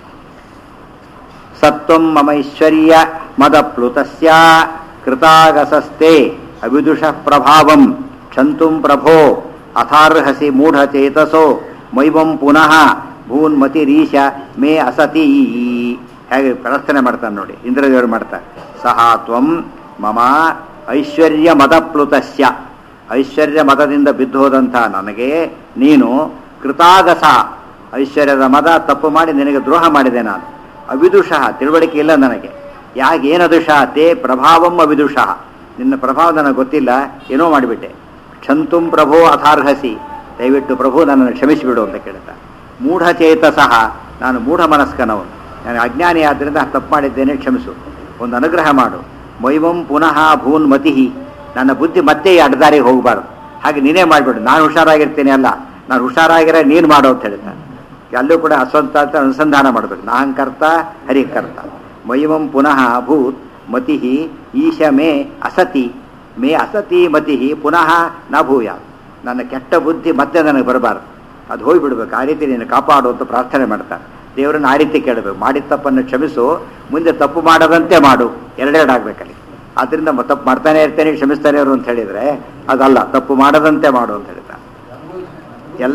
ಸತ್ವಂ ಮಮೈಶ್ವರ್ಯ ಮದಪ್ಲುತಸ್ಯ ಕೃತಾಗಸಸ್ತೆ ಅವಿದುಷ ಪ್ರಭಾವಂ ಕ್ಷಂತುಂ ಪ್ರಭೋ ಅಥಾರ್ಹಸಿ ಮೂಢಚೇತಸೋ ಮೈವಂ ಪುನಃ ಭೂನ್ಮತಿರೀಶ ಮೇ ಅಸತಿ. ಹೇಗೆ ಪ್ರಾರ್ಥನೆ ಮಾಡ್ತಾನೆ ನೋಡಿ, ಇಂದ್ರದೇವರು ಮಾಡ್ತಾರೆ. ಸಹ ತ್ವಂ ಮಮ ಐಶ್ವರ್ಯ ಮದಪ್ಲುತಸ್ಯ ಐಶ್ವರ್ಯ ಮದದಿಂದ ಬಿದ್ದೋದಂಥ ನನಗೆ ನೀನು ಕೃತಾಗಸ ಐಶ್ವರ್ಯದ ಮದ ತಪ್ಪು ಮಾಡಿ ನಿನಗೆ ದ್ರೋಹ ಮಾಡಿದೆ ನಾನು. ಅವಿದುಷಃ ತಿಳುವಳಿಕೆ ಇಲ್ಲ ನನಗೆ. ಯಾಕೆ ಏನದುಷ ತೇ ಪ್ರಭಾವಂ ಅವಿದುಷಃ ನಿನ್ನ ಪ್ರಭಾವ ನನಗೆ ಗೊತ್ತಿಲ್ಲ, ಏನೋ ಮಾಡಿಬಿಟ್ಟೆ. ಕ್ಷಂತುಂ ಪ್ರಭೋ ಅಥಾರ್ಹಸಿ ದಯವಿಟ್ಟು ಪ್ರಭು ನನ್ನನ್ನು ಕ್ಷಮಿಸಿಬಿಡು ಅಂತ ಕೇಳ್ತಾ. ಮೂಢಚೇತಸಃ ನಾನು ಮೂಢ ಮನಸ್ಕನವನು, ನಾನು ಅಜ್ಞಾನಿ ಆದ್ದರಿಂದ ತಪ್ಪು ಮಾಡಿದ್ದೇನೆ, ಕ್ಷಮಿಸು, ಒಂದು ಅನುಗ್ರಹ ಮಾಡು. ಮೈವಂ ಪುನಃ ಭೂನ್ ಮತಿಹಿ ನನ್ನ ಬುದ್ಧಿ ಮತ್ತೆ ಈ ಅಡ್ಡದಾರಿಗೆ ಹೋಗಬಾರ್ದು, ಹಾಗೆ ನೀನೇ ಮಾಡಿಬಿಡು, ನಾನು ಹುಷಾರಾಗಿರ್ತೀನಿ ಅಲ್ಲ, ನಾನು ಹುಷಾರಾಗಿರೋ ನೀನು ಮಾಡು ಅಂತ ಹೇಳ್ತಾನೆ. ಅಲ್ಲೂ ಕೂಡ ಅಸ್ವಂತ ಅನುಸಂಧಾನ ಮಾಡಬೇಕು. ನಾಹಂಕರ್ತ ಹರಿಕರ್ತ. ಮೈವಂ ಪುನಃ ಭೂತ್ ಮತಿಹಿ ಈಶ ಮೇ ಅಸತಿ ಮೇ ಅಸತಿ ಮತಿಹಿ ಪುನಃ ನ ಭೂಯ ನನ್ನ ಕೆಟ್ಟ ಬುದ್ಧಿ ಮತ್ತೆ ನನಗೆ ಬರಬಾರ್ದು, ಅದು ಹೋಗಿಬಿಡ್ಬೇಕು. ಆ ರೀತಿ ನೀನು ಕಾಪಾಡು ಅಂತ ಪ್ರಾರ್ಥನೆ ಮಾಡ್ತಾರೆ. ದೇವರನ್ನು ಆ ರೀತಿ ಕೇಳಬೇಕು. ಮಾಡಿದ ತಪ್ಪನ್ನು ಕ್ಷಮಿಸು, ಮುಂದೆ ತಪ್ಪು ಮಾಡದಂತೆ ಮಾಡು, ಎರಡೆರಡು ಆಗ್ಬೇಕಲ್ಲಿ. ಆದ್ದರಿಂದ ತಪ್ಪು ಮಾಡ್ತಾನೆ ಇರ್ತೇನೆ ಕ್ಷಮಿಸ್ತಾನೆ ಅವರು ಅಂತ ಹೇಳಿದರೆ ಅದಲ್ಲ, ತಪ್ಪು ಮಾಡದಂತೆ ಮಾಡು ಅಂತ ಹೇಳ್ತಾರೆ. ಎಲ್ಲ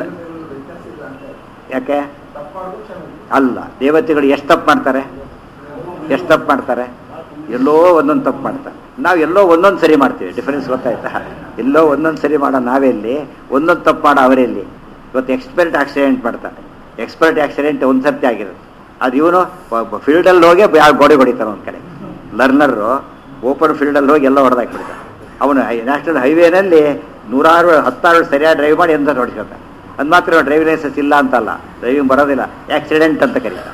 ಯಾಕೆ ಅಲ್ಲ, ದೇವತೆಗಳು ಎಷ್ಟು ತಪ್ಪು ಮಾಡ್ತಾರೆ, ಎಷ್ಟು ತಪ್ಪು ಮಾಡ್ತಾರೆ, ಎಲ್ಲೋ ಒಂದೊಂದು ತಪ್ಪು ಮಾಡ್ತಾರೆ. ನಾವು ಎಲ್ಲೋ ಒಂದೊಂದು ಸರಿ ಮಾಡ್ತೀವಿ. ಡಿಫರೆನ್ಸ್ ಗೊತ್ತಾಯ್ತಾ? ಎಲ್ಲೋ ಒಂದೊಂದು ಸರಿ ಮಾಡೋ ನಾವೆಲ್ಲಿ, ಒಂದೊಂದು ತಪ್ಪು ಮಾಡೋ ಅವರೆಲ್ಲಿ. ಇವತ್ತು ಎಕ್ಸ್ಪರ್ಟ್ ಆಕ್ಸಿಡೆಂಟ್ ಮಾಡ್ತಾರೆ. ಎಕ್ಸ್ಪರ್ಟ್ ಆಕ್ಸಿಡೆಂಟ್ ಒಂದು ಸರ್ತಿ ಆಗಿರುತ್ತೆ, ಅದು ಇವನು ಫೀಲ್ಡಲ್ಲಿ ಹೋಗಿ ಗೋಡೆ ಹೊಡಿತಾನೆ. ಒಂದು ಕಡೆ ಲರ್ನರು ಓಪನ್ ಫೀಲ್ಡಲ್ಲಿ ಹೋಗಿ ಎಲ್ಲ ಹೊಡೆದಾಕ್ಬಿಡ್ತಾನೆ. ಅವನು ನ್ಯಾಷನಲ್ ಹೈವೇನಲ್ಲಿ ನೂರಾರು ಹತ್ತಾರು ಸರಿಯಾಗಿ ಡ್ರೈವ್ ಮಾಡಿ ಎಂತ ಹೊಡಿಸ್ಕೊತಾನೆ. ಅದು ಮಾತ್ರ ಡ್ರೈವಿಂಗ್ ಲೈಸೆನ್ಸ್ ಇಲ್ಲ ಅಂತಲ್ಲ, ಡ್ರೈವಿಂಗ್ ಬರೋದಿಲ್ಲ, ಆಕ್ಸಿಡೆಂಟ್ ಅಂತ ಕರೀತಾರೆ.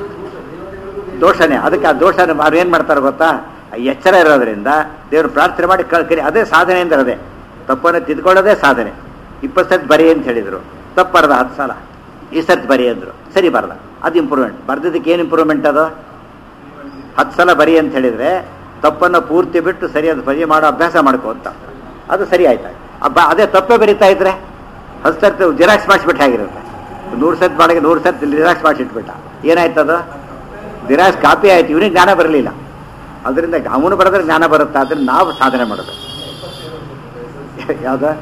ದೋಷನೇ. ಅದಕ್ಕೆ ಆ ದೋಷ ಅವ್ರು ಏನು ಮಾಡ್ತಾರೆ ಗೊತ್ತಾ, ಎಚ್ಚರ ಇರೋದ್ರಿಂದ ದೇವರು ಪ್ರಾರ್ಥನೆ ಮಾಡಿ ಕರಿ, ಅದೇ ಸಾಧನೆ ಅಂದರೆ ಅದೇ ತಪ್ಪನ್ನು ತಿದ್ಕೊಳ್ಳೋದೇ ಸಾಧನೆ. ಇಪ್ಪತ್ತು ಸರ್ತಿ ಬರಿ ಅಂತ ಹೇಳಿದರು, ತಪ್ಪು ಬರದ ಹತ್ತು ಸಲ, ಈ ಸರ್ತಿ ಬರಿ ಅಂದರು, ಸರಿ ಬರದ, ಅದು ಇಂಪ್ರೂವ್ಮೆಂಟ್. ಬರ್ದಿದ್ದಕ್ಕೆ ಏನು ಇಂಪ್ರೂವ್ಮೆಂಟ್ ಅದು? ಹತ್ತು ಸಲ ಬರಿ ಅಂತ ಹೇಳಿದರೆ ತಪ್ಪನ್ನು ಪೂರ್ತಿ ಬಿಟ್ಟು ಸರಿಯಾದ ಬರಿ ಮಾಡೋ ಅಭ್ಯಾಸ ಮಾಡ್ಕೋ ಅಂತ, ಅದು ಸರಿ ಆಯ್ತಾ. ಅಬ್ಬ ಅದೇ ತಪ್ಪೇ ಬರಿತಾ ಇದ್ರೆ ಹತ್ತು ಸರ್ತಿ ಜಿರಾಕ್ಸ್ ಮಾಡಿಸ್ಬಿಟ್ಟು ಆಗಿರುತ್ತೆ. ನೂರು ಸರ್ತಿ ಮಾಡಿಗೆ ನೂರು ಸರ್ತಿ ಜಿರಾಕ್ಸ್ ಮಾಡಿಸಿಟ್ಬಿಟ್ಟ, ಏನಾಯ್ತದು? ಜಿರಾಕ್ಸ್ ಕಾಪಿ ಆಯ್ತು, ಇವನಿಗೆ ಜ್ಞಾನ ಬರಲಿಲ್ಲ. ಅದರಿಂದ ಅವನು ಬರೆದ್ರೆ ಜ್ಞಾನ ಬರುತ್ತೆ. ಅದನ್ನು ನಾವು ಸಾಧನೆ ಮಾಡೋದು. ಯಾವ್ದು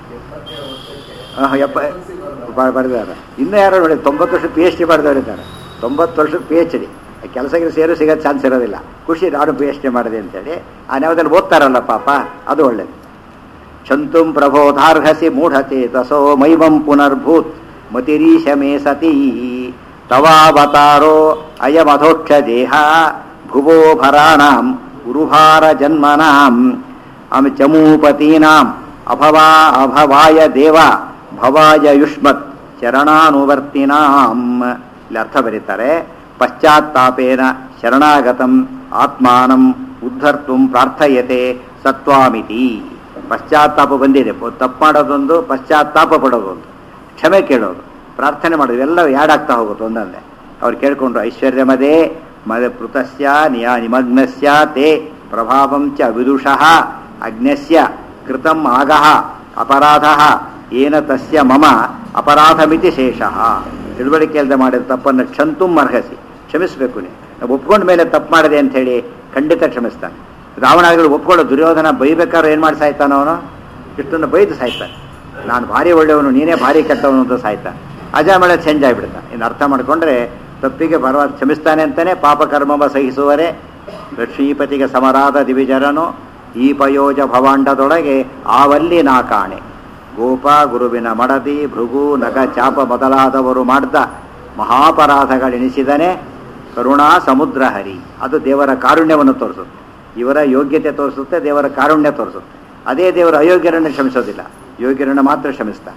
ಎಪ್ಪ ಬರೆದಿದ್ದಾರೆ. ಇನ್ನೂ ಯಾರೋ ನೋಡಿ ತೊಂಬತ್ತು ವರ್ಷ ಪಿ ಎಚ್ ಡಿ ಬರೆದವರಿದ್ದಾರೆ. ತೊಂಬತ್ತು ವರ್ಷಕ್ಕೆ ಪಿ ಎಚ್ ಡಿ ಕೆಲಸಕ್ಕೆ ಸೇರು ಸಿಗೋದು ಚಾನ್ಸ್ ಇರೋದಿಲ್ಲ. ಖುಷಿ ನಾನು ಪಿ ಎಚ್ ಡಿ ಮಾಡಿದೆ ಅಂತೇಳಿ ಆ ನ್ಯಾಯದಲ್ಲಿ ಓದ್ತಾರಲ್ಲ ಪಾಪ, ಅದು ಒಳ್ಳೇದು. ಕ್ಷಂತುಂ ಪ್ರಬೋಧಾರ್ಹಸಿ ಮೂಢಚೇತಸೋ ಮೈವಂ ಪುನರ್ಭೂತ್ ಮತಿರೀಶ ಮೇ ಸತೀ ತವಾವತಾರೋ ಅಯಮಧೋಕ್ಷ ದೇಹ ಭುವೋ ಭರಾಣಾಂ ಉರುಭಾರ ಜನ್ಮನಾಂ ಆಮೆ ಚಮೂಪತೀನಾಂ ಅಭವಾ ಅಭವಾಯ ದೇವ ಭವಾಯ ಯುಷ್ಮತ್ ಶರಣಾನುವರ್ತಿನಾಂ. ಇಲ್ಲಿ ಅರ್ಥ ಬರೀತಾರೆ. ಪಶ್ಚಾತ್ತಾಪೇನ ಶರಣಾಗತಂ ಆತ್ಮಾನಂ ಉದ್ಧರ್ತುಂ ಪ್ರಾರ್ಥಯತೆ ಸತ್ವಾಮಿತಿ. ಪಶ್ಚಾತ್ತಾಪ ಬಂದಿದೆ, ತಪ್ಪು ಮಾಡೋದೊಂದು, ಪಶ್ಚಾತ್ತಾಪ ಪಡೋದೊಂದು, ಕ್ಷಮೆ ಕೇಳೋದು, ಪ್ರಾರ್ಥನೆ ಮಾಡೋದು, ಎಲ್ಲ ಯಾಡಾಗ್ತಾ ಹೋಗುತ್ತೆ ಒಂದೊಂದೇ. ಅವ್ರು ಕೇಳಿಕೊಂಡ್ರು ಐಶ್ವರ್ಯಮದೇ ಮದ ಪೃತಸ್ಯ ನಿಯಾ ನಿಮಗ್ನಸ್ಯ ತೇ ಪ್ರಭಾವಂ ಚ ವಿದುಷಃ ಅಜ್ಞಸ್ಯ ಕೃತಂ ಆಗಃ ಅಪರಾಧಃ ಏನ ತಸ್ಯ ಮಮ ಅಪರಾಧಮಿತಿ ಶೇಷಃ. ತಿಳುವಳಿಕೆ ಇಲ್ಲದೆ ಮಾಡಿದ ತಪ್ಪನ್ನು ಕ್ಷಂತುಂ ಅರ್ಹಸಿ, ಕ್ಷಮಿಸಬೇಕು. ನೀವು ಒಪ್ಕೊಂಡ ಮೇಲೆ ತಪ್ಪು ಮಾಡಿದೆ ಅಂತ ಹೇಳಿ ಖಂಡಿತ ಕ್ಷಮಿಸ್ತಾನೆ. ರಾವಣಗಳು ಒಪ್ಕೊಳ್ಳೋ, ದುರ್ಯೋಧನ ಬೈಬೇಕಾದ್ರೆ ಏನು ಮಾಡಿ ಸಾಯ್ತಾನ ಅವನು? ಇಷ್ಟನ್ನು ಬೈದು ಸಾಯ್ತಾನೆ. ನಾನು ಭಾರಿ ಒಳ್ಳೆಯವನು, ನೀನೇ ಭಾರಿ ಕೆಟ್ಟವನು ಅಂತ ಸಾಯ್ತಾನೆ. ಅಜಾಮೇಳ ಚೇಂಜ್ ಆಗಿಬಿಡ್ತಾನೆ. ಇನ್ನು ಅರ್ಥ ಮಾಡಿಕೊಂಡ್ರೆ ತಪ್ಪಿಗೆ ಪರವಾದ ಕ್ಷಮಿಸ್ತಾನೆ ಅಂತಾನೆ. ಪಾಪ ಕರ್ಮವ ಸಹಿಸುವರೆ ಲಕ್ಷ್ಮೀಪತಿಗೆ ಸಮರಾದ ದಿವಿಜರನು ಈ ಪಯೋಜ ಭವಾಂಡದೊಳಗೆ ಆವಲ್ಲಿ ನಾ ಕಾಣೆ. ಗೋಪ ಗುರುವಿನ ಮಡದಿ ಭೃಗು ನಗ ಚಾಪ ಮೊದಲಾದವರು ಮಾಡಿದ ಮಹಾಪರಾಧಗಳೆನಿಸಿದನೆ ಕರುಣಾ ಸಮುದ್ರ ಹರಿ. ಅದು ದೇವರ ಕಾರುಣ್ಯವನ್ನು ತೋರಿಸುತ್ತೆ. ಇವರ ಯೋಗ್ಯತೆ ತೋರಿಸುತ್ತೆ, ದೇವರ ಕಾರುಣ್ಯ ತೋರಿಸುತ್ತೆ. ಅದೇ ದೇವರ ಅಯೋಗ್ಯರನ್ನು ಕ್ಷಮಿಸೋದಿಲ್ಲ, ಯೋಗ್ಯರನ್ನು ಮಾತ್ರ ಕ್ಷಮಿಸ್ತಾನೆ.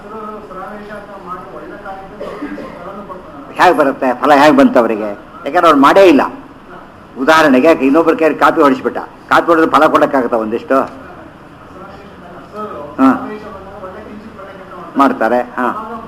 ಹೇಗೆ ಬರುತ್ತೆ ಫಲ, ಹೇಗೆ ಬಂತು ಅವರಿಗೆ? ಯಾಕಂದ್ರೆ ಅವ್ರು ಮಾಡೇ ಇಲ್ಲ. ಉದಾಹರಣೆಗೆ ಇನ್ನೊಬ್ಬರ ಕೈ ಕಾಪಿ ಹೊಡಿಸ್ಬಿಟ್ಟ, ಕಾಪಿ ಹೊಡೆದ್ರೆ ಫಲ ಕೊಡೋಕ್ಕಾಗತ್ತ ಒಂದಿಷ್ಟು? ಹಾಂ ಮಾಡ್ತಾರೆ. ಹಾಂ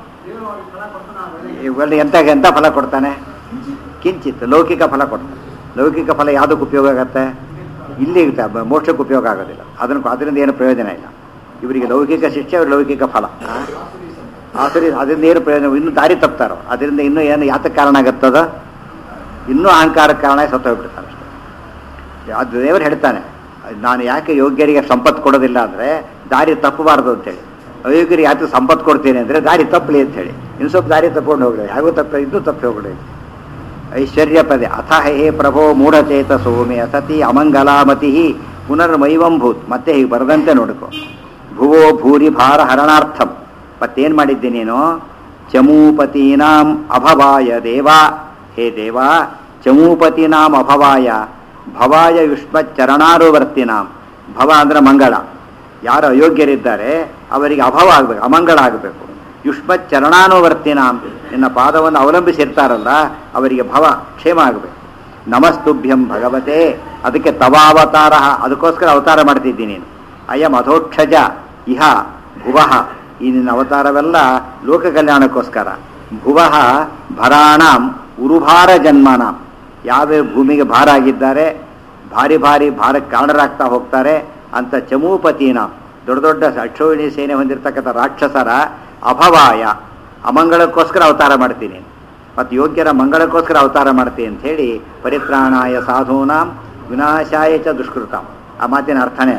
ಇವೆಲ್ಲ ಎಂತ ಎಂಥ ಫಲ ಕೊಡ್ತಾನೆ? ಕಿಂಚಿತ್ ಲೌಕಿಕ ಫಲ ಕೊಡ್ತಾನೆ. ಲೌಕಿಕ ಫಲ ಯಾವುದಕ್ಕೆ ಉಪಯೋಗ ಆಗತ್ತೆ? ಇಲ್ಲಿ ಮೋಕ್ಷಕ್ಕೆ ಉಪಯೋಗ ಆಗೋದಿಲ್ಲ. ಅದನ್ನು ಅದರಿಂದ ಏನು ಪ್ರಯೋಜನ ಇಲ್ಲ. ಇವರಿಗೆ ಲೌಕಿಕ ಶಿಕ್ಷೆ, ಅವ್ರ ಲೌಕಿಕ ಫಲ. ಆಸರಿ ಅದರಿಂದ ಏನು ಪ್ರಯೋಜನ? ಇನ್ನೂ ದಾರಿ ತಪ್ತಾರೋ, ಅದರಿಂದ ಇನ್ನೂ ಏನು ಯಾತಕ್ಕೆ ಕಾರಣ ಆಗತ್ತದ? ಇನ್ನೂ ಅಹಂಕಾರಕ್ಕೆ ಕಾರಣ ಸತ್ತೋಗ್ಬಿಡ್ತಾನೆ ಅಷ್ಟೇ. ಅದು ದೇವರು ಹೇಳ್ತಾನೆ, ನಾನು ಯಾಕೆ ಯೋಗ್ಯರಿಗೆ ಸಂಪತ್ತು ಕೊಡೋದಿಲ್ಲ ಅಂದರೆ ದಾರಿ ತಪ್ಪಬಾರ್ದು ಅಂತೇಳಿ. ಅಯೋಗ್ಯರಿಗೆ ಯಾಕೆ ಸಂಪತ್ತು ಕೊಡ್ತೀನಿ ಅಂದರೆ ದಾರಿ ತಪ್ಪಲಿ ಅಂತೇಳಿ. ಇನ್ನು ಸ್ವಲ್ಪ ದಾರಿ ತಪ್ಕೊಂಡು ಹೋಗ್ಲಿ, ಯಾಗೂ ತಪ್ಪ ಇನ್ನೂ ತಪ್ಪಿ ಹೋಗ್ಲಿ. ಐಶ್ವರ್ಯ ಪದೇ ಅಥ ಹೇ ಪ್ರಭೋ ಮೂಢಚೇತ ಸೋಮೆ ಅಸತಿ ಅಮಂಗಲಾಮತಿ ಪುನರ್ಮೈವಂಭೂತ್. ಮತ್ತೆ ಹೀಗೆ ಬರದಂತೆ ನೋಡ್ಕೊ. ಭುವೋ ಭೂರಿ ಭಾರ ಹರಣಾರ್ಥಂ. ಮತ್ತೇನು ಮಾಡಿದ್ದೆ ನೀನು? ಚಮೂಪತೀನಾಂ ಅಭವಾಯ ದೇವ, ಹೇ ದೇವ, ಚಮೂಪತೀನಾಂ ಅಭವಾಯ ಭವಾಯ ಯುಷ್ಮಚ್ಚರಣಾನುವರ್ತಿನಾಂ. ಭವ ಅಂದ್ರೆ ಮಂಗಳ. ಯಾರು ಅಯೋಗ್ಯರಿದ್ದಾರೆ ಅವರಿಗೆ ಅಭವ ಆಗಬೇಕು, ಅಮಂಗಳ ಆಗಬೇಕು. ಯುಷ್ಮಚ್ಚರಣಾನುವರ್ತಿನಾಂ, ನಿನ್ನ ಪಾದವನ್ನು ಅವಲಂಬಿಸಿರ್ತಾರಲ್ಲ ಅವರಿಗೆ ಭವ ಕ್ಷೇಮ ಆಗಬೇಕು. ನಮಸ್ತುಭ್ಯಂ ಭಗವತೆ, ಅದಕ್ಕೆ ತವಾವತಾರ, ಅದಕ್ಕೋಸ್ಕರ ಅವತಾರ ಮಾಡ್ತಿದ್ದೀನಿ ನೀನು. ಅಯಂ ಅಧೋಕ್ಷಜ ಇಹ ಭುವಃ, ಈ ನಿನ್ನ ಅವತಾರವೆಲ್ಲ ಲೋಕ ಕಲ್ಯಾಣಕ್ಕೋಸ್ಕರ. ಭುವಃ ಭರಾಣಾಂ ಉರುಭಾರ ಜನ್ಮನಾಂ, ಯಾವ್ಯಾವ ಭೂಮಿಗೆ ಭಾರ ಆಗಿದ್ದಾರೆ, ಭಾರಿ ಭಾರಿ ಭಾರಕ್ಕೆ ಕಾರಣರಾಗ್ತಾ ಹೋಗ್ತಾರೆ ಅಂತ ಚಮೂಪತಿನ ದೊಡ್ಡ ದೊಡ್ಡ ಅಕ್ಷೋಹಿಣಿ ಸೇನೆ ಹೊಂದಿರತಕ್ಕಂಥ ರಾಕ್ಷಸರ ಅಭವಾಯ ಅಮಂಗಳಕ್ಕೋಸ್ಕರ ಅವತಾರ ಮಾಡ್ತೀನಿ, ಮತ್ತು ಯೋಗ್ಯರ ಮಂಗಳಕ್ಕೋಸ್ಕರ ಅವತಾರ ಮಾಡ್ತೀನಿ ಅಂತ ಹೇಳಿ ಪರಿತ್ರಾಣಾಯ ಸಾಧೂನಾಂ ವಿನಾಶಾಯ ಚ ದುಷ್ಕೃತಾಂ. ಆ ಮಾತಿನ ಅರ್ಥನೇ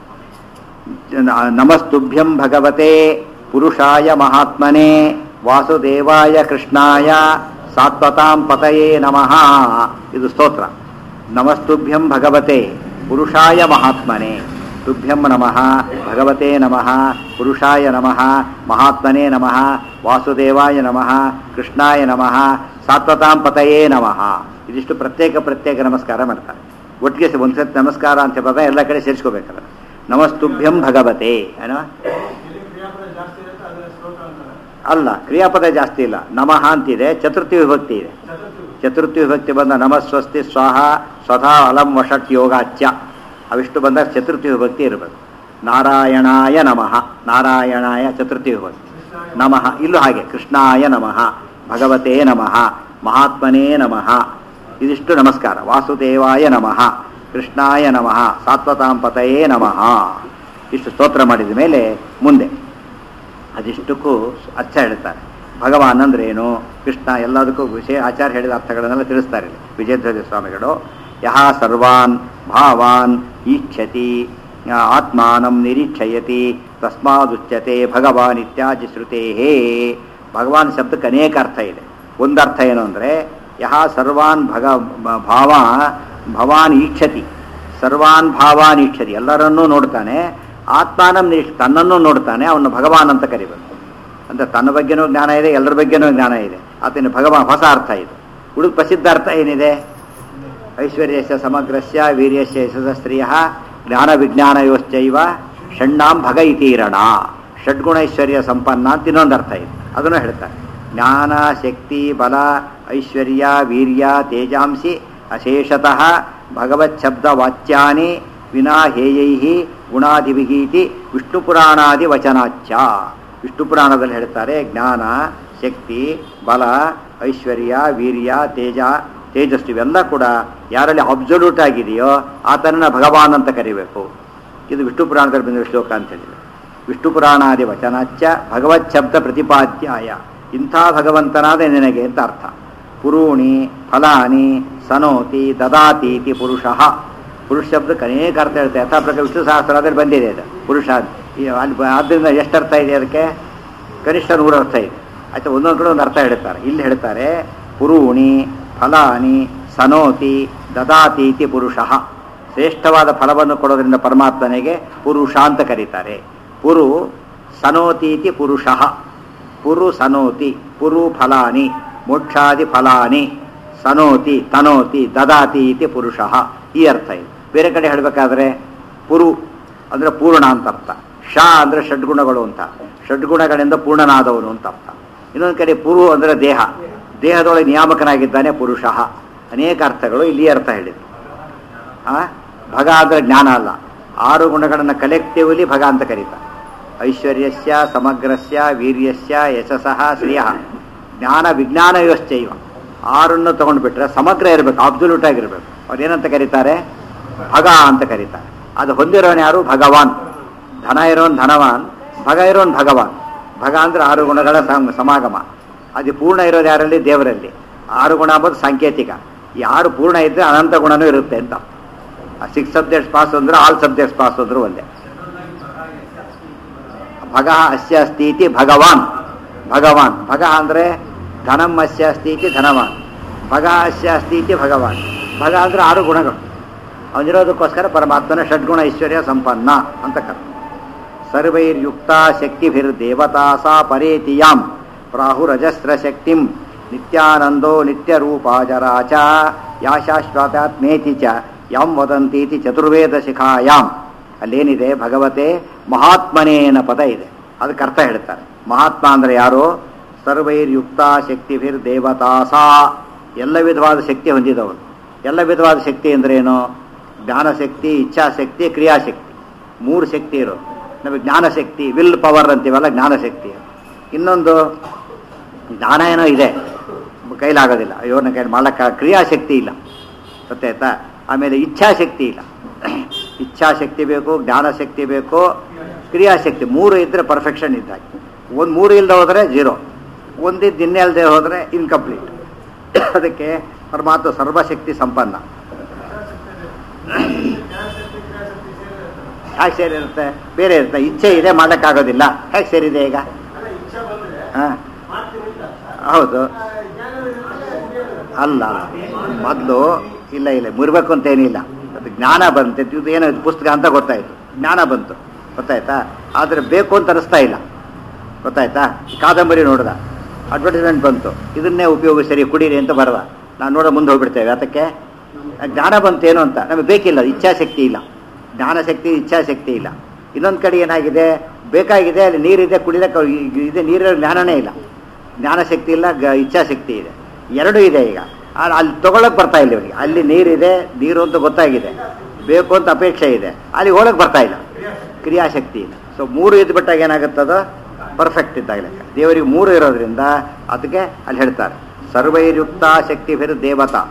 ನಮಸ್ತುಭ್ಯಂ ಭಗವತೆ ಪುರುಷಾಯ ಮಹಾತ್ಮನೆ ವಾಸುದೇವಾಯ ಕೃಷ್ಣಾಯ ಸಾತ್ವತಾಂ ಪತಯೇ ನಮಃ. ಇದು ಸ್ತೋತ್ರ. ನಮಸ್ತುಭ್ಯಂ ಭಗವತೆ ಪುರುಷಾಯ ಮಹಾತ್ಮನೆ, ತುಭ್ಯಂ ನಮಃ ಭಗವತೆ ನಮಃ ಪುರುಷಾಯ ನಮಃ ಮಹಾತ್ಮನೇ ನಮಃ ವಾಸುದೇವಾಯ ನಮಃ ಕೃಷ್ಣಾಯ ನಮಃ ಸಾತ್ವತಾಂ ಪತಯೇ ನಮಃ. ಇದಿಷ್ಟು ಪ್ರತ್ಯೇಕ ಪ್ರತ್ಯೇಕ ನಮಸ್ಕಾರ ಮಾಡ್ತಾರೆ. ಒಟ್ಟಿಗೆ ಒಂದ್ಸತಿ ನಮಸ್ಕಾರ ಅಂತ ಪದ ಎಲ್ಲ ಕಡೆ ಸೇರಿಸ್ಕೋಬೇಕಲ್ಲ. ನಮಸ್ತುಭ್ಯಂ ಭಗವತೆ ಏನೋ ಅಲ್ಲ, ಕ್ರಿಯಾಪದ ಜಾಸ್ತಿ ಇಲ್ಲ. ನಮಃ ಅಂತಿದೆ, ಚತುರ್ಥಿ ವಿಭಕ್ತಿ ಇದೆ. ಚತುರ್ಥಿ ವಿಭಕ್ತಿ ಬಂದ ನಮಸ್ವಸ್ತಿ ಸ್ವಾಹ ಸ್ವಧಾ ಅಲಂ ವಷಟ್ ಯೋಗಾಚ್ಯ, ಅವಿಷ್ಟು ಬಂದಾಗ ಚತುರ್ಥಿ ವಿಭಕ್ತಿ ಇರಬೇಕು. ನಾರಾಯಣಾಯ ನಮಃ, ನಾರಾಯಣಾಯ ಚತುರ್ಥಿ ವಿಭಕ್ತಿ. ನಮಃ ಇಲ್ಲೂ ಹಾಗೆ, ಕೃಷ್ಣಾಯ ನಮಃ ಭಗವತೇ ನಮಃ ಮಹಾತ್ಮನೇ ನಮಃ. ಇದಿಷ್ಟು ನಮಸ್ಕಾರ. ವಾಸುದೇವಾಯ ನಮಃ ಕೃಷ್ಣಾಯ ನಮಃ ಸಾತ್ವತಾಂ ಪತಯೇ ನಮಃ. ಇಷ್ಟು ಸ್ತೋತ್ರ ಮಾಡಿದ ಮೇಲೆ ಮುಂದೆ ಅದಿಷ್ಟಕ್ಕೂ ಅರ್ಥ ಹೇಳ್ತಾರೆ. ಭಗವಾನ್ ಅಂದ್ರೆ ಏನು, ಕೃಷ್ಣ, ಎಲ್ಲದಕ್ಕೂ ವಿಷಯ ಆಚಾರ್ಯ ಹೇಳಿದ ಅರ್ಥಗಳನ್ನೆಲ್ಲ ತಿಳಿಸ್ತಾರೆ ವಿಜಯಧ್ವಜ ಸ್ವಾಮಿಗಳು. ಯಹ ಸರ್ವಾನ್ ಭಾವಾನ್ ಈಚ್ಛತಿ ಆತ್ಮಾನಂ ನಿರೀಕ್ಷಯತಿ ತಸ್ಮಾದುಚ್ಯತೆ ಭಗವಾನ್ ಇತ್ಯಾದಿ ಶ್ರುತೇ. ಭಗವಾನ್ ಶಬ್ದಕ್ಕೆ ಅನೇಕ ಅರ್ಥ ಇದೆ. ಒಂದು ಅರ್ಥ ಏನು ಅಂದರೆ ಯಹ ಸರ್ವಾನ್ ಭಗ ಭಾವ ಭವಾನ್ ಈಕ್ಷತಿ, ಸರ್ವಾನ್ ಭಾವಾನ್ ಈಕ್ಷತಿ, ಎಲ್ಲರನ್ನೂ ನೋಡ್ತಾನೆ. ಆತ್ಮಾನಂ ನಿರೀಕ್ಷ, ತನ್ನನ್ನು ನೋಡ್ತಾನೆ, ಅವನು ಭಗವಾನ್ ಅಂತ ಕರಿಬೇಕು. ಅಂತ ತನ್ನ ಬಗ್ಗೆನೂ ಜ್ಞಾನ ಇದೆ, ಎಲ್ಲರ ಬಗ್ಗೆನೂ ಜ್ಞಾನ ಇದೆ. ಆತನ ಭಗವಾನ್ ಹೊಸ ಅರ್ಥ ಇದು. ಉಳಿದ ಪ್ರಸಿದ್ಧ ಅರ್ಥ ಏನಿದೆ? ಐಶ್ವರ್ಯಸ್ಯ ಸಮಗ್ರಸ್ಯ ವೀರ್ಯಸ್ಯ ಯಶಸ್ಸ್ತ್ರೀಯ ಜ್ಞಾನ ವಿಜ್ಞಾನಯೋಶ್ಚೈವ ಷಣ್ಣಾಂ ಭಗ ಇತೀರಣ. ಷಡ್ಗುಣೈಶ್ವರ್ಯ ಸಂಪನ್ನ ಅಂತ ಇನ್ನೊಂದು ಅರ್ಥ ಇದೆ, ಅದನ್ನು ಹೇಳ್ತಾರೆ. ಜ್ಞಾನ ಶಕ್ತಿ ಬಲ ಐಶ್ವರ್ಯ ವೀರ್ಯ ತೇಜಾಂಸಿ ಅಶೇಷತಃ ಭಗವಚ್ಛಬ್ದ ವಾಚ್ಯಾನಿ ವಿನಾ ಹೇಯೈ ಗುಣಾಧಿವಿಹೀತಿ ವಿಷ್ಣು ಪುರಾಣಾದಿ ವಚನಾಚ್ಛ. ವಿಷ್ಣು ಪುರಾಣದಲ್ಲಿ ಹೇಳ್ತಾರೆ ಜ್ಞಾನ ಶಕ್ತಿ ಬಲ ಐಶ್ವರ್ಯ ವೀರ್ಯ ತೇಜ ತೇಜಸ್ಸು ಇವೆಲ್ಲ ಕೂಡ ಯಾರಲ್ಲಿ ಅಬ್ಸಲ್ಯೂಟ್ ಆಗಿದೆಯೋ ಆತನನ್ನ ಭಗವಾನ್ ಅಂತ ಕರಿಬೇಕು. ಇದು ವಿಷ್ಣು ಪುರಾಣದಲ್ಲಿ ಬಂದ ಶ್ಲೋಕ ಅಂತ ಹೇಳಿದೆ. ವಿಷ್ಣು ಪುರಾಣಾದಿ ವಚನಾಚ್ಛ ಭಗವತ್ ಶಬ್ದ ಪ್ರತಿಪಾದ್ಯಾಯ, ಇಂಥ ಭಗವಂತನಾದ ನಿನಗೆ ಅಂತ ಅರ್ಥ. ಪುರೂಣಿ ಫಲಾನಿ ಸನೋತಿ ದದಾತೀತಿ ಪುರುಷ. ಪುರುಷ ಶಬ್ದಕ್ಕೆ ಅನೇಕ ಅರ್ಥ ಇರುತ್ತೆ. ಯಥಾ ಪ್ರಕಾರ ವಿಷ್ಣು ಸಹಸ್ರದಲ್ಲಿ ಬಂದಿದೆ ಅದು ಪುರುಷ. ಅಲ್ಲಿ ಆದ್ದರಿಂದ ಎಷ್ಟು ಅರ್ಥ ಇದೆ ಅದಕ್ಕೆ? ಕನಿಷ್ಠ ನೂರು ಅರ್ಥ ಇದೆ. ಆಯ್ತಾ, ಒಂದೊಂದು ಕಡೆ ಒಂದು ಅರ್ಥ ಹೇಳ್ತಾರೆ. ಇಲ್ಲಿ ಹೇಳ್ತಾರೆ ಪುರೂಣಿ ಫಲಾನಿ ಸನೋತಿ ದದಾತೀತಿ ಪುರುಷ. ಶ್ರೇಷ್ಠವಾದ ಫಲವನ್ನು ಕೊಡೋದ್ರಿಂದ ಪರಮಾತ್ಮನಿಗೆ ಪುರುಷ ಅಂತ ಕರೀತಾರೆ. ಪುರು ಸನೋತೀತಿ ಪುರುಷ. ಪುರು ಸನೋತಿ, ಪುರು ಫಲಾನಿ ಮೋಕ್ಷಾದಿ ಫಲಾನಿ, ಸನೋತಿ ತನೋತಿ ದದಾತಿ ಇತಿ ಪುರುಷ. ಈ ಅರ್ಥ ಇದೆ. ಬೇರೆ ಕಡೆ ಹೇಳಬೇಕಾದ್ರೆ ಪುರು ಅಂದರೆ ಪೂರ್ಣ ಅಂತ ಅರ್ಥ, ಷ ಅಂದರೆ ಷಡ್ಗುಣಗಳು ಅಂತ, ಷಡ್ಗುಣಗಳಿಂದ ಪೂರ್ಣನಾದವನು ಅಂತ ಅರ್ಥ. ಇನ್ನೊಂದು ಕಡೆ ಪುರು ಅಂದರೆ ದೇಹ, ದೇಹದೊಳಗೆ ನಿಯಾಮಕನಾಗಿದ್ದಾನೆ ಪುರುಷ. ಅನೇಕ ಅರ್ಥಗಳು ಇಲ್ಲಿ ಅರ್ಥ ಹೇಳಿದ್ರು. ಆ ಭಗ ಅಂದರೆ ಜ್ಞಾನ ಅಲ್ಲ, ಆರು ಗುಣಗಳನ್ನು ಕಲೆಕ್ಟಿವ್ಲಿ ಭಗ ಅಂತ ಕರೀತಾರೆ. ಐಶ್ವರ್ಯಸ್ಯ ಸಮಗ್ರಸ್ಯ ವೀರ್ಯಸ್ಯ ಯಶಸಃ ಶ್ರಿಯ ಜ್ಞಾನ ವಿಜ್ಞಾನ ಯೋಶ್ಚೈವ. ಆರನ್ನು ತಗೊಂಡ್ಬಿಟ್ರೆ ಸಮಗ್ರ ಇರಬೇಕು, ಅಬ್ಸಲ್ಯೂಟ್ ಆಗಿರ್ಬೇಕು. ಅವ್ರೇನಂತ ಕರೀತಾರೆ? ಭಗ ಅಂತ ಕರೀತಾರೆ. ಅದು ಹೊಂದಿರೋನು ಯಾರು? ಭಗವಾನ್. ಧನ ಇರೋನ್ ಧನವಾನ್, ಭಗ ಇರೋನ್ ಭಗವಾನ್. ಭಗ ಅಂದ್ರೆ ಆರು ಗುಣಗಳ ಸಮಾಗಮ. ಅದು ಪೂರ್ಣ ಇರೋದು ಯಾರಲ್ಲಿ? ದೇವರಲ್ಲಿ. ಆರು ಗುಣ ಅಂಬೋದು ಸಾಂಕೇತಿಕ. ಯಾರು ಪೂರ್ಣ ಇದ್ದರೆ ಅನಂತ ಗುಣನೂ ಇರುತ್ತೆ ಅಂತ. ಸಿಕ್ಸ್ ಸಬ್ಜೆಕ್ಟ್ಸ್ ಪಾಸ್ ಅಂದ್ರೆ ಆಲ್ ಸಬ್ಜೆಕ್ಟ್ಸ್ ಪಾಸ್ ಅಂದ್ರು ಒಂದೇ. ಭಗ ಅಸ್ಯ ಅಸ್ತೀತಿ ಭಗವಾನ್. ಭಗವಾನ್ ಭಗ ಅಂದರೆ ಧನಂ ಅಸ್ಯ ಅಸ್ತೀತಿ ಧನವಾನ್, ಭಗ ಅಸ್ಯ ಅಸ್ತೀತಿ ಭಗವಾನ್. ಭಗ ಅಂದರೆ ಆರು ಗುಣಗಳು ಅವನಿರೋದಕ್ಕೋಸ್ಕರ ಪರಮಾತ್ಮನ ಷಡ್ಗುಣ ಐಶ್ವರ್ಯ ಸಂಪನ್ನ ಅಂತ ಕರ್ತ. ಸರ್ವೈರ್ಯುಕ್ತ ಶಕ್ತಿಭಿರ್ದೇವತಾ ಸಾ ಪರೇತಿಯಾಂ ಪ್ರಾಹುರಜಸ್ರ ಶಕ್ತಿಂ ನಿತ್ಯಾನಂದೋ ನಿತ್ಯರೂಪಾಜರಾಚ ಯಾ ಶಾಶ್ವತಾತ್ಮೇತಿ ಚ ಯಾಂ ವದಂತೀತಿ ಚತುರ್ವೇದ ಶಿಖಾಯಾಮ್. ಅಲ್ಲೇನಿದೆ? ಭಗವತೆ ಮಹಾತ್ಮನೇನ ಪದ ಇದೆ, ಅದಕ್ಕೆ ಅರ್ಥ ಹೇಳ್ತಾರೆ. ಮಹಾತ್ಮ ಅಂದರೆ ಯಾರು? ಸರ್ವೈರ್ಯುಕ್ತ ಶಕ್ತಿಭಿರ್ ದೇವತಾಸಾ, ಎಲ್ಲ ವಿಧವಾದ ಶಕ್ತಿ ಹೊಂದಿದವನು. ಎಲ್ಲ ವಿಧವಾದ ಶಕ್ತಿ ಅಂದ್ರೇನು? ಜ್ಞಾನಶಕ್ತಿ, ಇಚ್ಛಾಶಕ್ತಿ, ಕ್ರಿಯಾಶಕ್ತಿ, ಮೂರು ಶಕ್ತಿ ಇರೋದು. ನಮಗೆ ಜ್ಞಾನಶಕ್ತಿ, ವಿಲ್ ಪವರ್ ಅಂತೀವಲ್ಲ, ಜ್ಞಾನಶಕ್ತಿ. ಇನ್ನೊಂದು ಜ್ಞಾನ ಏನೋ ಇದೆ, ಕೈಲಾಗೋದಿಲ್ಲ, ಅಯ್ಯೋ ನನ್ನ ಕೈ ಮಾಡಕ್ಕ, ಕ್ರಿಯಾಶಕ್ತಿ ಇಲ್ಲ, ಗೊತ್ತಾಯ್ತಾ? ಆಮೇಲೆ ಇಚ್ಛಾಶಕ್ತಿ ಇಲ್ಲ. ಇಚ್ಛಾಶಕ್ತಿ ಬೇಕು, ಜ್ಞಾನಶಕ್ತಿ ಬೇಕು, ಕ್ರಿಯಾಶಕ್ತಿ. ಮೂರು ಇದ್ದರೆ ಪರ್ಫೆಕ್ಷನ್ ಇದ್ದಾಗೆ. ಒಂದು ಮೂರು ಇಲ್ಲದೆ ಹೋದರೆ ಜೀರೋ, ಒಂದಿದ್ದು ಇನ್ನೆಲ್ಲದೆ ಹೋದರೆ ಇನ್ಕಂಪ್ಲೀಟ್. ಅದಕ್ಕೆ ಪರಮಾತ್ಮ ಸರ್ವಶಕ್ತಿ ಸಂಪನ್ನ. ಹೇಗೆ ಸೇರಿರುತ್ತೆ? ಬೇರೆ ಇರುತ್ತೆ. ಇಚ್ಛೆ ಇದೆ, ಮಾಡೋಕ್ಕಾಗೋದಿಲ್ಲ. ಹೇಗೆ ಸೇರಿದೆ ಈಗ? ಹಾಂ ಹೌದು ಅಲ್ಲ, ಮೊದಲು ಇಲ್ಲ ಇಲ್ಲ ಮುರಿಬೇಕು ಅಂತ ಏನಿಲ್ಲ. ಅದು ಜ್ಞಾನ ಬಂತು, ಇದು ಏನೋ ಪುಸ್ತಕ ಅಂತ ಗೊತ್ತಾಯಿತು, ಜ್ಞಾನ ಬಂತು, ಗೊತ್ತಾಯ್ತಾ? ಆದರೆ ಬೇಕು ಅಂತ ಅನಿಸ್ತಾ ಇಲ್ಲ, ಗೊತ್ತಾಯ್ತಾ? ಕಾದಂಬರಿ ನೋಡ್ದ, ಅಡ್ವರ್ಟೈಸ್ಮೆಂಟ್ ಬಂತು, ಇದನ್ನೇ ಉಪಯೋಗಿಸರಿ ಕುಡೀರಿ ಅಂತ ಬರದ, ನಾನು ನೋಡೋ ಮುಂದೆ ಹೋಗ್ಬಿಡ್ತೇವೆ. ಅದಕ್ಕೆ ಜ್ಞಾನ ಬಂತೇನು ಅಂತ ನಮಗೆ ಬೇಕಿಲ್ಲ, ಇಚ್ಛಾಶಕ್ತಿ ಇಲ್ಲ. ಜ್ಞಾನಶಕ್ತಿ, ಇಚ್ಛಾಶಕ್ತಿ ಇಲ್ಲ. ಇನ್ನೊಂದು ಕಡೆ ಏನಾಗಿದೆ? ಬೇಕಾಗಿದೆ, ಅಲ್ಲಿ ನೀರಿದೆ, ಕುಡಿಯೋಕ್ಕೆ ಇದೆ, ನೀರಿನ ಜ್ಞಾನನೇ ಇಲ್ಲ. ಜ್ಞಾನಶಕ್ತಿ ಇಲ್ಲ, ಇಚ್ಛಾಶಕ್ತಿ ಇದೆ, ಎರಡೂ ಇದೆ. ಈಗ ಅಲ್ಲಿ ತೊಗೊಳಕ್ಕೆ ಬರ್ತಾ ಇಲ್ಲ ಇವರಿಗೆ. ಅಲ್ಲಿ ನೀರಿದೆ, ನೀರು ಅಂತ ಗೊತ್ತಾಗಿದೆ, ಬೇಕು ಅಂತ ಅಪೇಕ್ಷೆ ಇದೆ, ಅಲ್ಲಿ ಹೋಗಕ್ಕೆ ಬರ್ತಾ ಇಲ್ಲ, ಕ್ರಿಯಾಶಕ್ತಿ ಇಲ್ಲ. ಸೊ ಮೂರು ಇದ್ಬಿಟ್ಟಾಗ ಏನಾಗುತ್ತದೋ ಪರ್ಫೆಕ್ಟ್ ಇದ್ದಾಗ ಲೆಕ್ಕ. ದೇವರಿಗೆ ಮೂರು ಇರೋದ್ರಿಂದ ಅದಕ್ಕೆ ಅಲ್ಲಿ ಹೇಳ್ತಾರೆ ಸರ್ವೈರ್ಯುಕ್ತ ಶಕ್ತಿ ಬೇರೆ ದೇವತಾ.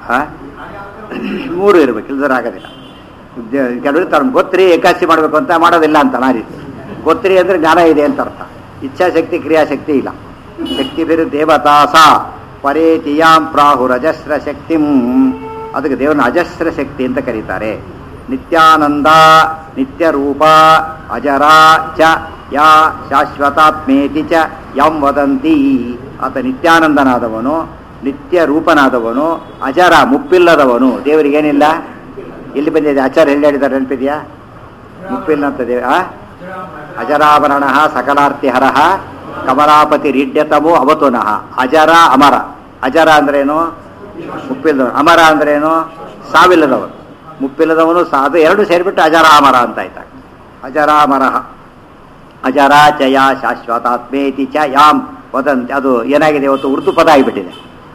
ಮೂರು ಇರಬೇಕು, ಇಲ್ದರ ಆಗೋದಿಲ್ಲ. ಕೆಲವರು ತಮ್ಮ ಗೊತ್ತ್ರಿ ಏಕಾದಶಿ ಮಾಡಬೇಕು ಅಂತ ಮಾಡೋದಿಲ್ಲ ಅಂತ ಆ ರೀತಿ. ಗೊತ್ತ್ರಿ ಅಂದರೆ ಜ್ಞಾನ ಇದೆ ಅಂತ ಅರ್ಥ. ಇಚ್ಛಾಶಕ್ತಿ, ಕ್ರಿಯಾಶಕ್ತಿ ಇಲ್ಲ. ಶಕ್ತಿ ಬೇರೆ ದೇವತಾ ಸಾ ಪರೇತಿಯಾಂ ಪ್ರಾಹುರಜಸ್ರ ಶಕ್ತಿಂ. ಅದಕ್ಕೆ ದೇವರನ್ನ ಅಜಸ್ರ ಶಕ್ತಿ ಅಂತ ಕರೀತಾರೆ. ನಿತ್ಯಾನಂದ, ನಿತ್ಯರೂಪ, ಅಜರ ಚ ಯಾ ಶಾಶ್ವತಾತ್ಮೇತಿ ಚ ಯಂ ವದಂತಿ. ಆತ ನಿತ್ಯಾನಂದನಾದವನು, ನಿತ್ಯ ರೂಪನಾದವನು, ಅಜರ ಮುಪ್ಪಿಲ್ಲದವನು. ದೇವರಿಗೇನಿಲ್ಲ. ಇಲ್ಲಿ ಬಂದಿದೆ ಆಚಾರ್ಯ ಎಲ್ಲಿ ಹೇಳಿದ್ದಾರೆ ನೆನಪಿದೆಯಾ? ಮುಪ್ಪಿಲ್ಲ ಅಂತ ದೇವ. ಅಜರಾಭರಣ ಸಕಲಾರ್ತಿಹರ ಕಮಲಾಪತಿ ರೀಡ್ಯತಮೋ ಅವತುನಃ. ಅಜರ ಅಮರ. ಅಜರ ಅಂದ್ರೇನು? ಮುಪ್ಪಿಲ್ಲದವನು. ಅಮರ ಅಂದ್ರೇನು? ಸಾವಿಲ್ಲದವನು. ಮುಪ್ಪಿಲ್ಲದವನು ಸಾ, ಅದು ಎರಡು ಸೇರಿಬಿಟ್ಟು ಅಜರ ಅಮರ ಅಂತ ಆಯ್ತಾ. ಅಜರಾಮರ ಅಜರ ಚಯ ಶಾಶ್ವತಾತ್ಮೇತಿ ಚ ಯಾಂ ವದಂತಿ. ಅದು ಏನಾಗಿದೆ ಇವತ್ತು ಉರ್ದು ಪದ ಆಗಿಬಿಟ್ಟಿದೆ.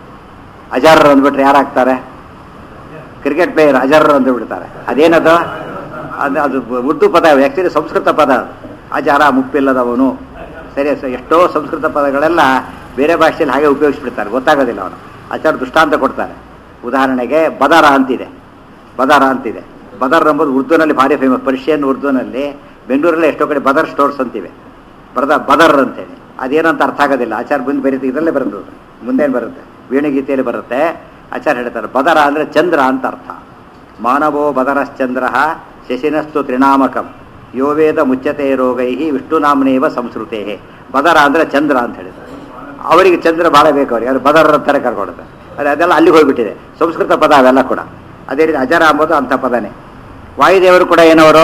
ಅಜರ್ ಅಂದ್ಬಿಟ್ರೆ ಯಾರಾಗ್ತಾರೆ? ಕ್ರಿಕೆಟ್ ಪ್ಲೇಯರ್ ಅಜರ್ ಅಂದ್ಬಿಡ್ತಾರೆ. ಅದೇನದು? ಅದು ಅದು ಉರ್ದು ಪದ, ಆ್ಯಕ್ಚುಲಿ ಸಂಸ್ಕೃತ ಪದ. ಅಜರ ಮುಪ್ಪಿಲ್ಲದವನು. ಸರಿ, ಎಷ್ಟೋ ಸಂಸ್ಕೃತ ಪದಗಳೆಲ್ಲ ಬೇರೆ ಭಾಷೆಯಲ್ಲಿ ಹಾಗೆ ಉಪಯೋಗಿಸ್ಬಿಡ್ತಾರೆ, ಗೊತ್ತಾಗೋದಿಲ್ಲ ಅವನು. ಆಚಾರ್ಯ ದೃಷ್ಟಾಂತ ಕೊಡ್ತಾರೆ. ಉದಾಹರಣೆಗೆ ಬದರ ಅಂತಿದೆ, ಬದರ ಅಂತಿದೆ. ಬದರ್ ಎಂಬುದು ಉರ್ದುನಲ್ಲಿ ಭಾರಿ ಫೇಮಸ್. ಪರ್ಷಿಯನ್ ಉರ್ದುನಲ್ಲಿ, ಬೆಂಗಳೂರಲ್ಲಿ ಎಷ್ಟೋ ಕಡೆ ಬದರ್ ಸ್ಟೋರ್ಸ್ ಅಂತಿವೆ. ಬರದ ಬದರ್ ಅಂತೇಳಿ ಅದೇನಂತ ಅರ್ಥ ಆಗೋದಿಲ್ಲ. ಆಚಾರ್ಯ ಬಂದು ಬರೀತಿ ಇದರಲ್ಲೇ ಬರೋದು, ಮುಂದೇನು ಬರುತ್ತೆ, ವೇಣುಗೀತೆಯಲ್ಲಿ ಬರುತ್ತೆ. ಆಚಾರ್ಯ ಹೇಳ್ತಾರೆ ಬದರ ಅಂದರೆ ಚಂದ್ರ ಅಂತ ಅರ್ಥ. ಮಾನವೋ ಬದರಶ್ಚಂದ್ರ ಶಶಿನಸ್ತು ತ್ರಿನಾಮಕಂ ಯೋ ವೇದ ಮುಚ್ಚತೆ ರೋಗೈ ವಿಷ್ಣುನಾಮನೇವ ಸಂಸ್ಕೃತೇ. ಬದರ ಅಂದರೆ ಚಂದ್ರ ಅಂತ ಹೇಳಿದ್ದಾರೆ. ಅವರಿಗೆ ಚಂದ್ರ ಭಾಳ ಬೇಕು, ಅವರಿಗೆ ಅದು ಬದರ ಥರ ಕರ್ಕೊಡುತ್ತೆ. ಅದು ಅದೆಲ್ಲ ಅಲ್ಲಿಗೆ ಹೋಗಿಬಿಟ್ಟಿದೆ, ಸಂಸ್ಕೃತ ಪದ ಅವೆಲ್ಲ ಕೂಡ. ಅದೇ ರೀತಿ ಅಜರ ಅಂಬೋದು ಅಂಥ ಪದನೇ. ವಾಯುದೇವರು ಕೂಡ ಏನವರು?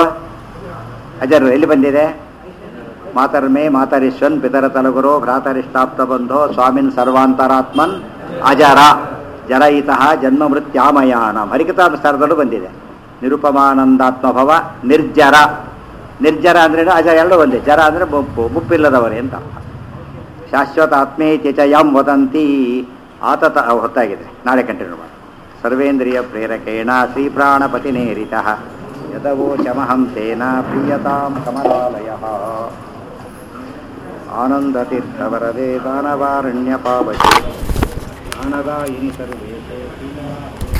ಅಜರು. ಎಲ್ಲಿ ಬಂದಿದೆ? ಮಾತರ್ಮೇ ಮಾತರಿಶ್ವನ್ ಪಿತರ ತಲಗುರೋ ಭ್ರಾತರಿಷ್ಟಾಪ್ತ ಬಂಧೋ ಸ್ವಾಮಿನ್ ಸರ್ವಾಂತರಾತ್ಮನ್ ಅಜರ ಜರಯಿತಃ ಜನ್ಮ ಮೃತ್ಯಾಮಯಾನ. ಹರಿಕಥಾಮೃತದಲ್ಲೂ ಬಂದಿದೆ. ನಿರುಪಮಾನಂದಾತ್ಮಭವ ನಿರ್ಜರ. ನಿರ್ಜರ ಅಂದ್ರೆ ಅಜ ಎರಡು ಒಂದೇ, ಜರ ಅಂದರೆ ಮುಪ್ಪು, ಮುಪ್ಪಿಲ್ಲದವರೇ ಅಂತ ಅರ್ಥ. ಶಾಶ್ವತ ಆತ್ಮೇತಿ ಚ ಯಂ ವದಂತಿ ಆತತ ಹೊತ್ತಾಗಿದೆ, ನಾಳೆ ಕಂಟಿನ್ಯೂ ಮಾಡಿ. ಸರ್ವೇಂದ್ರಿಯ ಪ್ರೇರಕೇಣ ಶ್ರೀ ಪ್ರಾಣಪತಿನೇರಿತ ಯದವೋಚಮಹಂ ತೇನ ಪ್ರೀಯತಾಂ ಕಮಲಾಲಯಃ. ಆನಂದತೀರ್ಥವರದೇ ದಾನವಾರಣ್ಯ ಪಾವತಿ ಜ್ಞಾನದಾಯಿನಿ ಸರ್ವೇಶೇ.